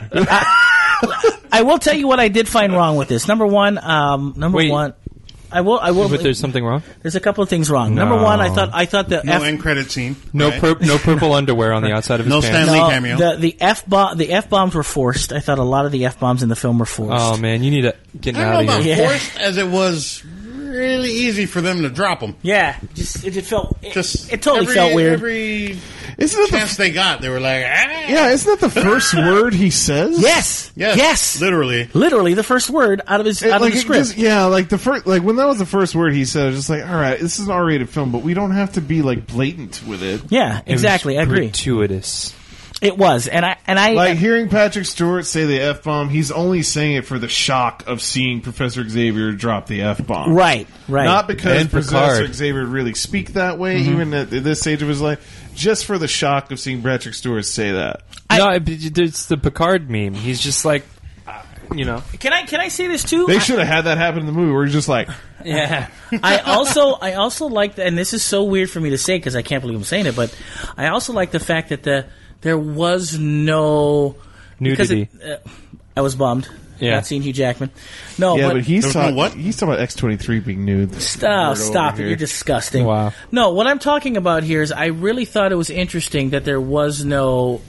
I will tell you what I did find wrong with this. Number one. Wait. I will. but there's something wrong. There's a couple of things wrong. Number one, I thought the no end credit scene. No, right? no purple underwear on the outside of his No pants. Stanley cameo. the F bombs were forced. I thought a lot of the F bombs in the film were forced. Oh man, you need to get I out don't know of about here. Yeah. forced as it was really easy for them to drop them. Yeah, it just felt. Just it totally every, felt weird. Every Isn't it chance they got, they were like, yeah, isn't that the first word he says? Yes. literally. Literally the first word out of his out of Like the it script. just, yeah, like the first, like when that was the first word he said, I was just like, all right, this is an R-rated film, but we don't have to be like blatant with it. Yeah, It was exactly. I agree. Gratuitous. It was, and I Like hearing Patrick Stewart say the F-bomb, he's only saying it for the shock of seeing Professor Xavier drop the F-bomb. right. Not because And Professor Picard. Xavier really speak that way, even at this stage of his life, just for the shock of seeing Patrick Stewart say that. It's the Picard meme. He's just like, you know. Can I say this too? They should have had that happen in the movie where he's just like, Yeah. I also like, and this is so weird for me to say because I can't believe I'm saying it, but I also like the fact that there was no Nudity. because I was bummed. Yeah. Not seeing Hugh Jackman. No, yeah, but he's There was no talking what? He's talking about X-23 being nude. Stop Over it. here. You're disgusting. Wow. No, what I'm talking about here is I really thought it was interesting that there was no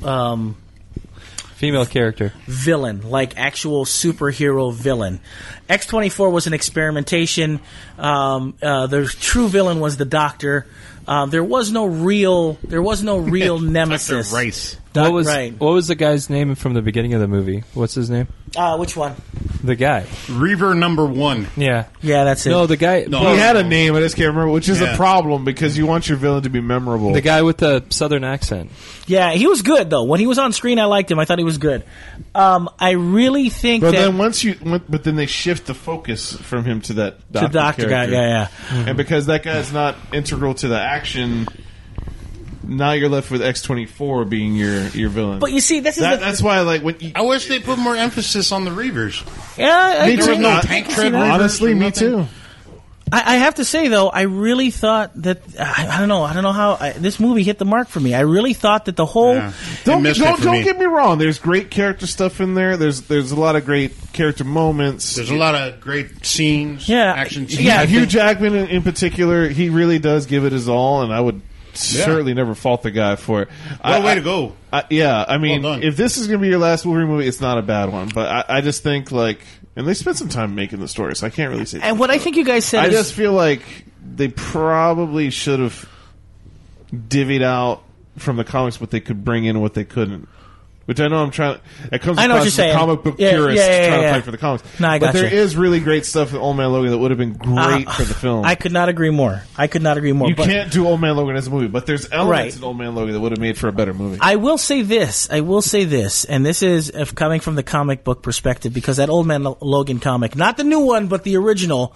Female character. villain, like actual superhero villain. X-24 was an experimentation. The true villain was the Doctor. There was no real nemesis. Dr. Rice. What was right. what was the guy's name from the beginning of the movie? What's his name? Which one? The guy. Reaver number 1. Yeah. Yeah, that's it. No, the guy. No. He had a name, I just can't remember, which is Yeah. a problem because you want your villain to be memorable. The guy with the southern accent. Yeah, he was good though. When he was on screen, I liked him. I thought he was good. I really think But that then then they shift the focus from him to that the doctor Doctor guy. character. Yeah. And because that guy's not integral to the action, now you're left with X-24 being your villain. But you see, this is that's why, like, when you, I wish they put more emphasis on the Reavers. yeah. I Me agree. too. No tank I can tread see that. Reavers honestly, or me nothing? too. I have to say though, I really thought that I don't know how this movie hit the mark for me. I really thought that the whole Yeah. Don't They missed it for me. get me wrong. There's great character stuff in there. There's a lot of great character moments. There's a lot of great scenes, Yeah. action scenes. Yeah. Hugh Jackman in particular, he really does give it his all, and I would certainly never fault the guy for it. Way to go. I mean, Well done. if this is going to be your last Wolverine movie, it's not a bad one. But I just think, like, and they spent some time making the story, so I can't really say. and what I think you guys said I is just feel like they probably should have divvied out from the comics what they could bring in and what they couldn't. Which I know I'm trying. It comes I know what across you're as a saying. comic book Yeah, purist yeah, trying yeah. to fight for the comics. No, I but gotcha. there is really great stuff in Old Man Logan that would have been great for the film. I could not agree more. You but can't do Old Man Logan as a movie, but there's elements Right. in Old Man Logan that would have made for a better movie. I will say this, and this is coming from the comic book perspective, because that Old Man Logan comic, not the new one, but the original,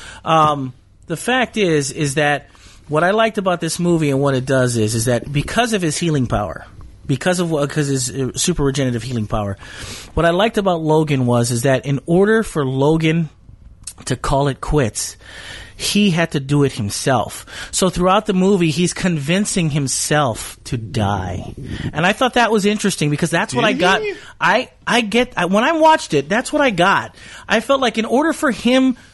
the fact is that what I liked about this movie and what it does is that because of his healing power, because his super regenerative healing power, what I liked about Logan is that in order for Logan to call it quits, he had to do it himself. So throughout the movie, he's convincing himself to die. And I thought that was interesting because that's what I got. When I watched it, that's what I got. I felt like in order for him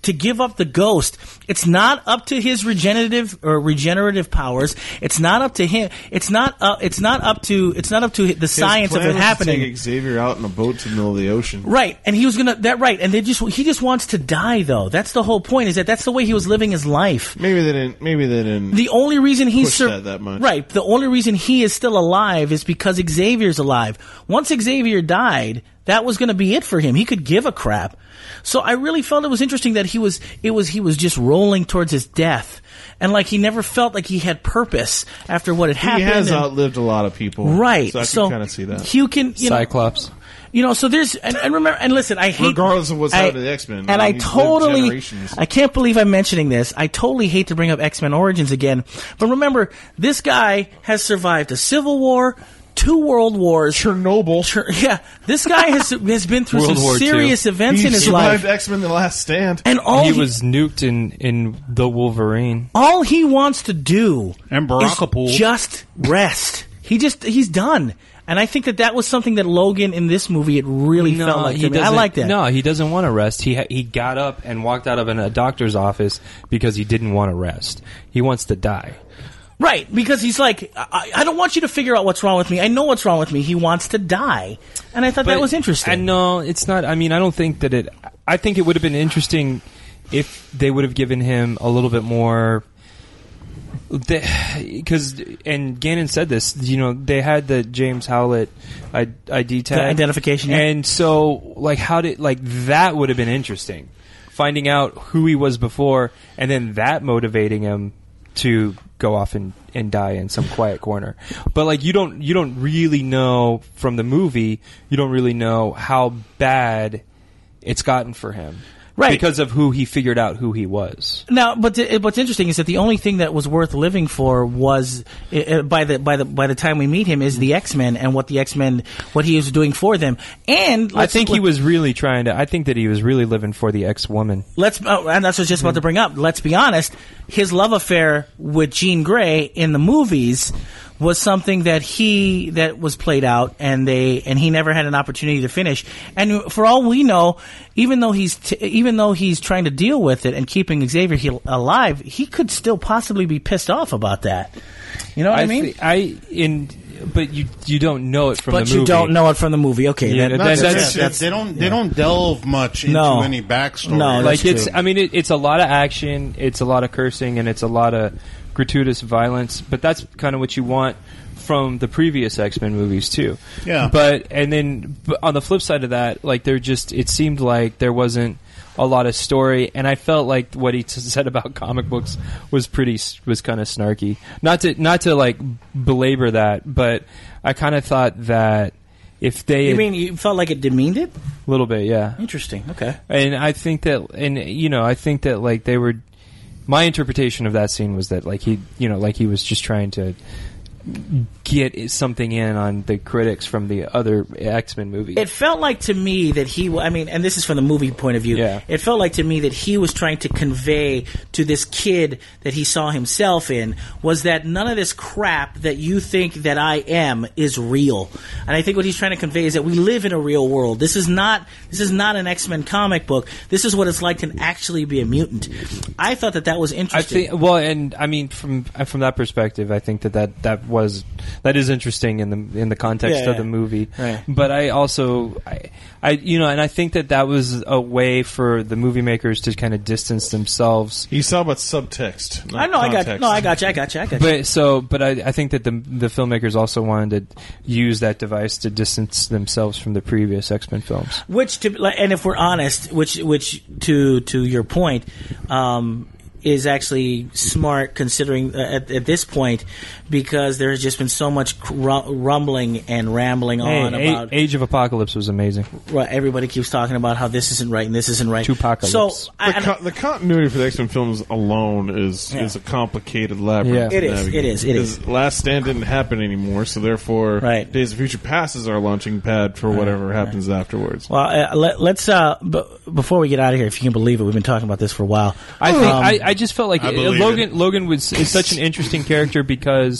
to give up the ghost. It's not up to his regenerative powers. It's not up to him. It's not up to the science of it happening. To take Xavier out in a boat to the middle of the ocean. Right, and he was gonna and he just wants to die though. That's the whole point. Is that's the way he was living his life. Maybe they didn't. The only reason he's that much. Right. The only reason he is still alive is because Xavier's alive. Once Xavier died, that was going to be it for him. He could give a crap. So I really felt it was interesting that he was just rolling towards his death, and like he never felt like he had purpose after what had happened. He has outlived a lot of people, right? So I can kind of see that. You can, Cyclops. So there's and remember and listen. I hate regardless of what's happened to the X-Men, and I can't believe I'm mentioning this. I totally hate to bring up X-Men Origins again, but remember, this guy has survived a civil war, 2 world wars, Chernobyl. This guy has been through some serious events in his life. He survived X-Men: The Last Stand, and he was nuked in the Wolverine. All he wants to do and is just rest. He's done. And I think that was something that Logan in this movie, it really felt like to me. I like that. No, he doesn't want to rest. He got up and walked out of a doctor's office because he didn't want to rest. He wants to die. Right, because he's like, I don't want you to figure out what's wrong with me. I know what's wrong with me. He wants to die. And I thought that was interesting. No, it's not. I mean, I don't think that I think it would have been interesting if they would have given him a little bit more... Because and Gannon said this, they had the James Howlett ID tag, the identification, and so that would have been interesting, finding out who he was before, and then that motivating him to go off and die in some quiet corner. But you don't really know from the movie, you don't really know how bad it's gotten for him. Right. Because of who he figured out who he was. Now, but what's interesting is that the only thing that was worth living for was by the time we meet him is the X-Men and what he was doing for them. And I think he was really I think that he was really living for the X-Woman. And that's what I was just about to bring up. Let's be honest, his love affair with Jean Grey in the movies was something that was played out, and he never had an opportunity to finish. And for all we know, even though he's trying to deal with it and keeping Xavier alive, he could still possibly be pissed off about that. You know what I mean? But you don't know it from the movie. But you don't know it from the movie. Okay, they don't delve much into any backstory. No, it's a lot of action, it's a lot of cursing, and it's a lot of gratuitous violence. But that's kind of what you want from the previous X-Men movies too. Yeah. But on the flip side of that, it seemed like there wasn't a lot of story, and I felt like what he said about comic books was kind of snarky. Not to belabor that, but I kind of thought that if they... You mean you felt like it demeaned it? A little bit, yeah. Interesting, okay. And I think that, they were... My interpretation of that scene was that he was just trying to get something in on the critics from the other X-Men movies. It felt like to me that and this is from the movie point of view, it felt like to me that he was trying to convey to this kid that he saw himself in was that none of this crap that you think that I am is real. And I think what he's trying to convey is that we live in a real world. This is not an X-Men comic book. This is what it's like to actually be a mutant. I thought that was interesting. From that perspective, I think that is interesting in the context of the movie. Right. But I also I think that was a way for the movie makers to kind of distance themselves. You saw about subtext. I know. I got you. But I think that the filmmakers also wanted to use that device to distance themselves from the previous X-Men films. And if we're honest, which to your point, is actually smart considering at this point, because there has just been so much rumbling and rambling on about... Age of Apocalypse was amazing. Right, everybody keeps talking about how this isn't right and this isn't right. Tupacalypse. So the continuity for the X-Men films alone is a complicated labyrinth. Yeah. It is. Last Stand didn't happen anymore, so therefore Days of Future Past is our launching pad for whatever happens afterwards. Well, let's before we get out of here, if you can believe it, we've been talking about this for a while. I just felt like Logan is such an interesting character because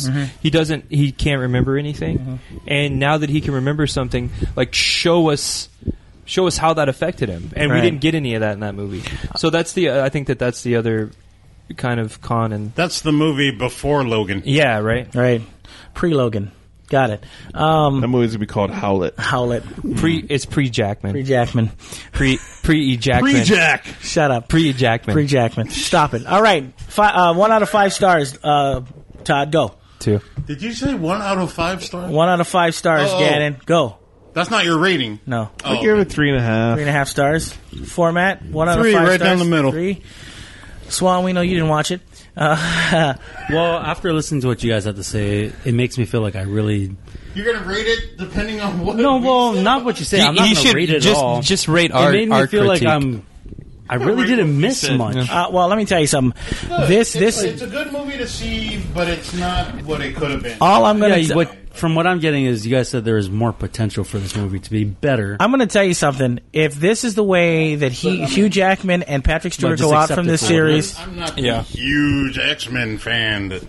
he can't remember anything, and now that he can remember something, show us show us how that affected him, and we didn't get any of that in that movie. So that's I think that's the other kind of con. And that's the movie before Logan. Yeah, right, pre-Logan. Got it. That movie's gonna be called Howlett. It's pre-Jackman. Pre-Jackman. Pre-Jackman. Pre-Jack. Shut up. Pre-Jackman. Pre-Jackman. Stop it. All right. 1 out of 5 stars. Todd, go. 2. Did you say 1 out of 5 stars? 1 out of 5 stars, Gannon. Go. That's not your rating. No. I give it 3.5. 3.5 stars. Format. 1 out of 5 3, right stars. down the middle. 3. Swan, we know you didn't watch it. Well, after listening to what you guys have to say, it makes me feel like I really... You're going to rate it depending on what... No, well, not what you say. I'm not going to rate it at all. Just rate our critique. It made me feel like I really didn't miss said. much. Well, let me tell you something. It's a good movie to see, but it's not what it could have been. All I'm going to from what I'm getting is you guys said there is more potential for this movie to be better. I'm going to tell you something. If this is the way that Hugh Jackman and Patrick Stewart go out from this series... I'm not a huge X-Men fan that,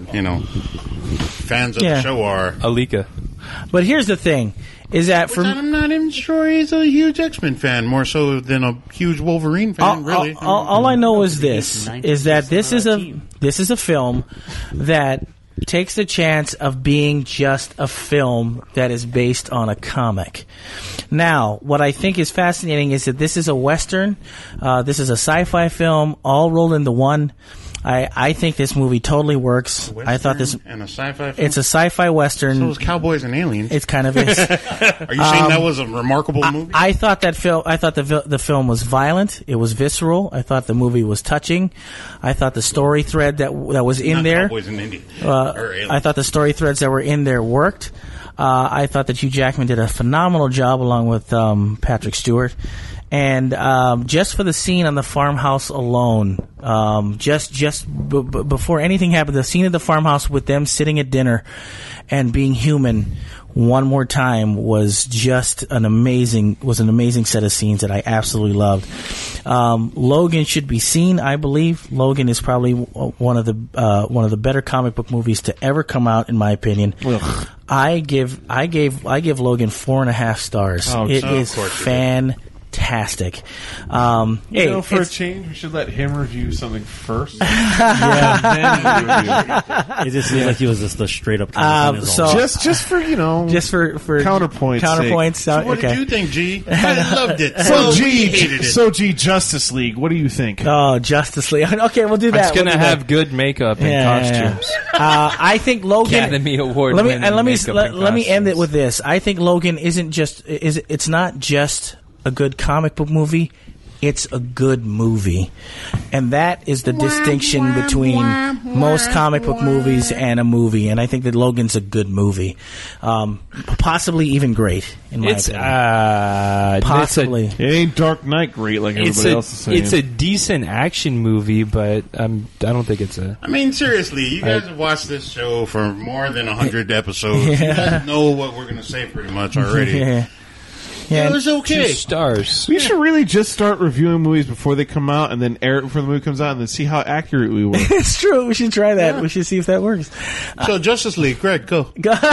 fans of the show are. Alika. But here's the thing. Is that I'm not even sure he's a huge X-Men fan, more so than a huge Wolverine fan, really. All I know is this, is that this is a film that takes the chance of being just a film that is based on a comic. Now, what I think is fascinating is that this is a Western, this is a sci-fi film, all rolled into one. I think this movie totally works. I thought this and a sci-fi film? It's a sci-fi Western. So is Cowboys and Aliens. It kind of is. Are you saying that was a remarkable movie? I thought that film. I thought the film was violent. It was visceral. I thought the movie was touching. I thought the story thread that was in there. Cowboys and Indians. I thought the story threads that were in there worked. I thought that Hugh Jackman did a phenomenal job along with Patrick Stewart. And just for the scene on the farmhouse alone, before anything happened, the scene at the farmhouse with them sitting at dinner and being human one more time was just an amazing set of scenes that I absolutely loved. Logan should be seen. I believe Logan is probably one of the better comic book movies to ever come out, in my opinion. Ugh. I give Logan 4.5 stars. It is fantastic. For a change, we should let him review something first. It just seemed like he was just a straight up. Just for counterpoints. So what did you think, G? I loved it. G, Justice League. What do you think? Oh, Justice League. Okay, we'll do that. It's going to have good makeup and costumes. I think Logan Academy Award. Let me end it with this. I think Logan it's not just a good comic book movie, it's a good movie. And that is the distinction between most comic book movies and a movie. And I think that Logan's a good movie. Possibly even great, in my opinion. Possibly. It ain't Dark Knight great like everybody else is saying. It's a decent action movie, but I don't think it's a... I mean, seriously, you guys have watched this show for more than 100 episodes. You guys know what we're going to say pretty much already. Yeah, it was okay. 2 stars. We should really just start reviewing movies before they come out, and then air it before the movie comes out, and then see how accurate we were. It's true. We should try that. Yeah. We should see if that works. So Justice League, Greg, go.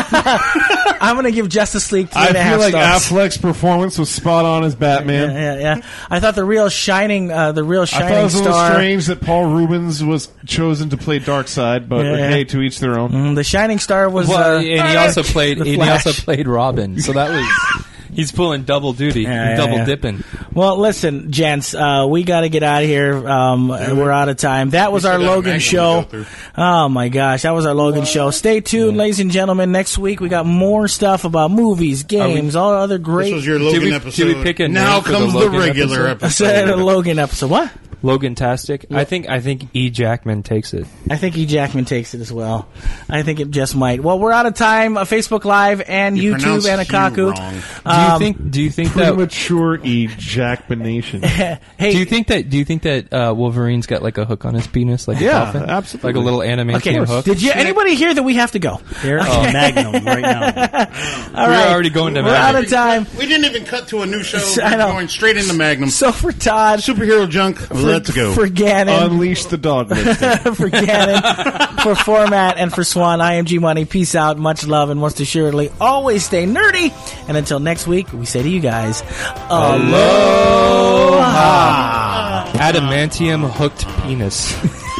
I'm going to give Justice League 3.5 stars. I feel like Affleck's performance was spot on as Batman. Yeah. I thought the real shining star. I thought it was a little strange that Paul Rubens was chosen to play Darkseid, but hey, to each their own. The shining star was. And he also played Robin. So that was. He's pulling double duty, double dipping. Well, listen, gents, we got to get out of here. We're out of time. That was our Logan show. Oh my gosh, that was our Logan show. Stay tuned, ladies and gentlemen. Next week we got more stuff about movies, games, all other great. This was your Logan episode. Did we pick a now comes the regular episode. I said a Logan episode. What? Logan-tastic. Yeah. I think E. Jackman takes it. I think E. Jackman takes it as well. I think it just might. Well, we're out of time. Facebook Live and YouTube and Akaku. Do you think that premature ejaculation? Hey, do you think that Wolverine's got like a hook on his penis, like a dolphin? Absolutely, like a little adamantium hook? Did anybody hear that we have to go? Here, Magnum right now. All right, we're already going to Magnum. We're out of time. We didn't even cut to a new show. We're going straight into Magnum. So for Todd, superhero junk. Let's go. For Gannon. Unleash the dog. For Gannon, for Format, and for Swan, I am G Money. Peace out, much love, and most assuredly, always stay nerdy. And until next week, we say to you guys, aloha. Adamantium hooked penis.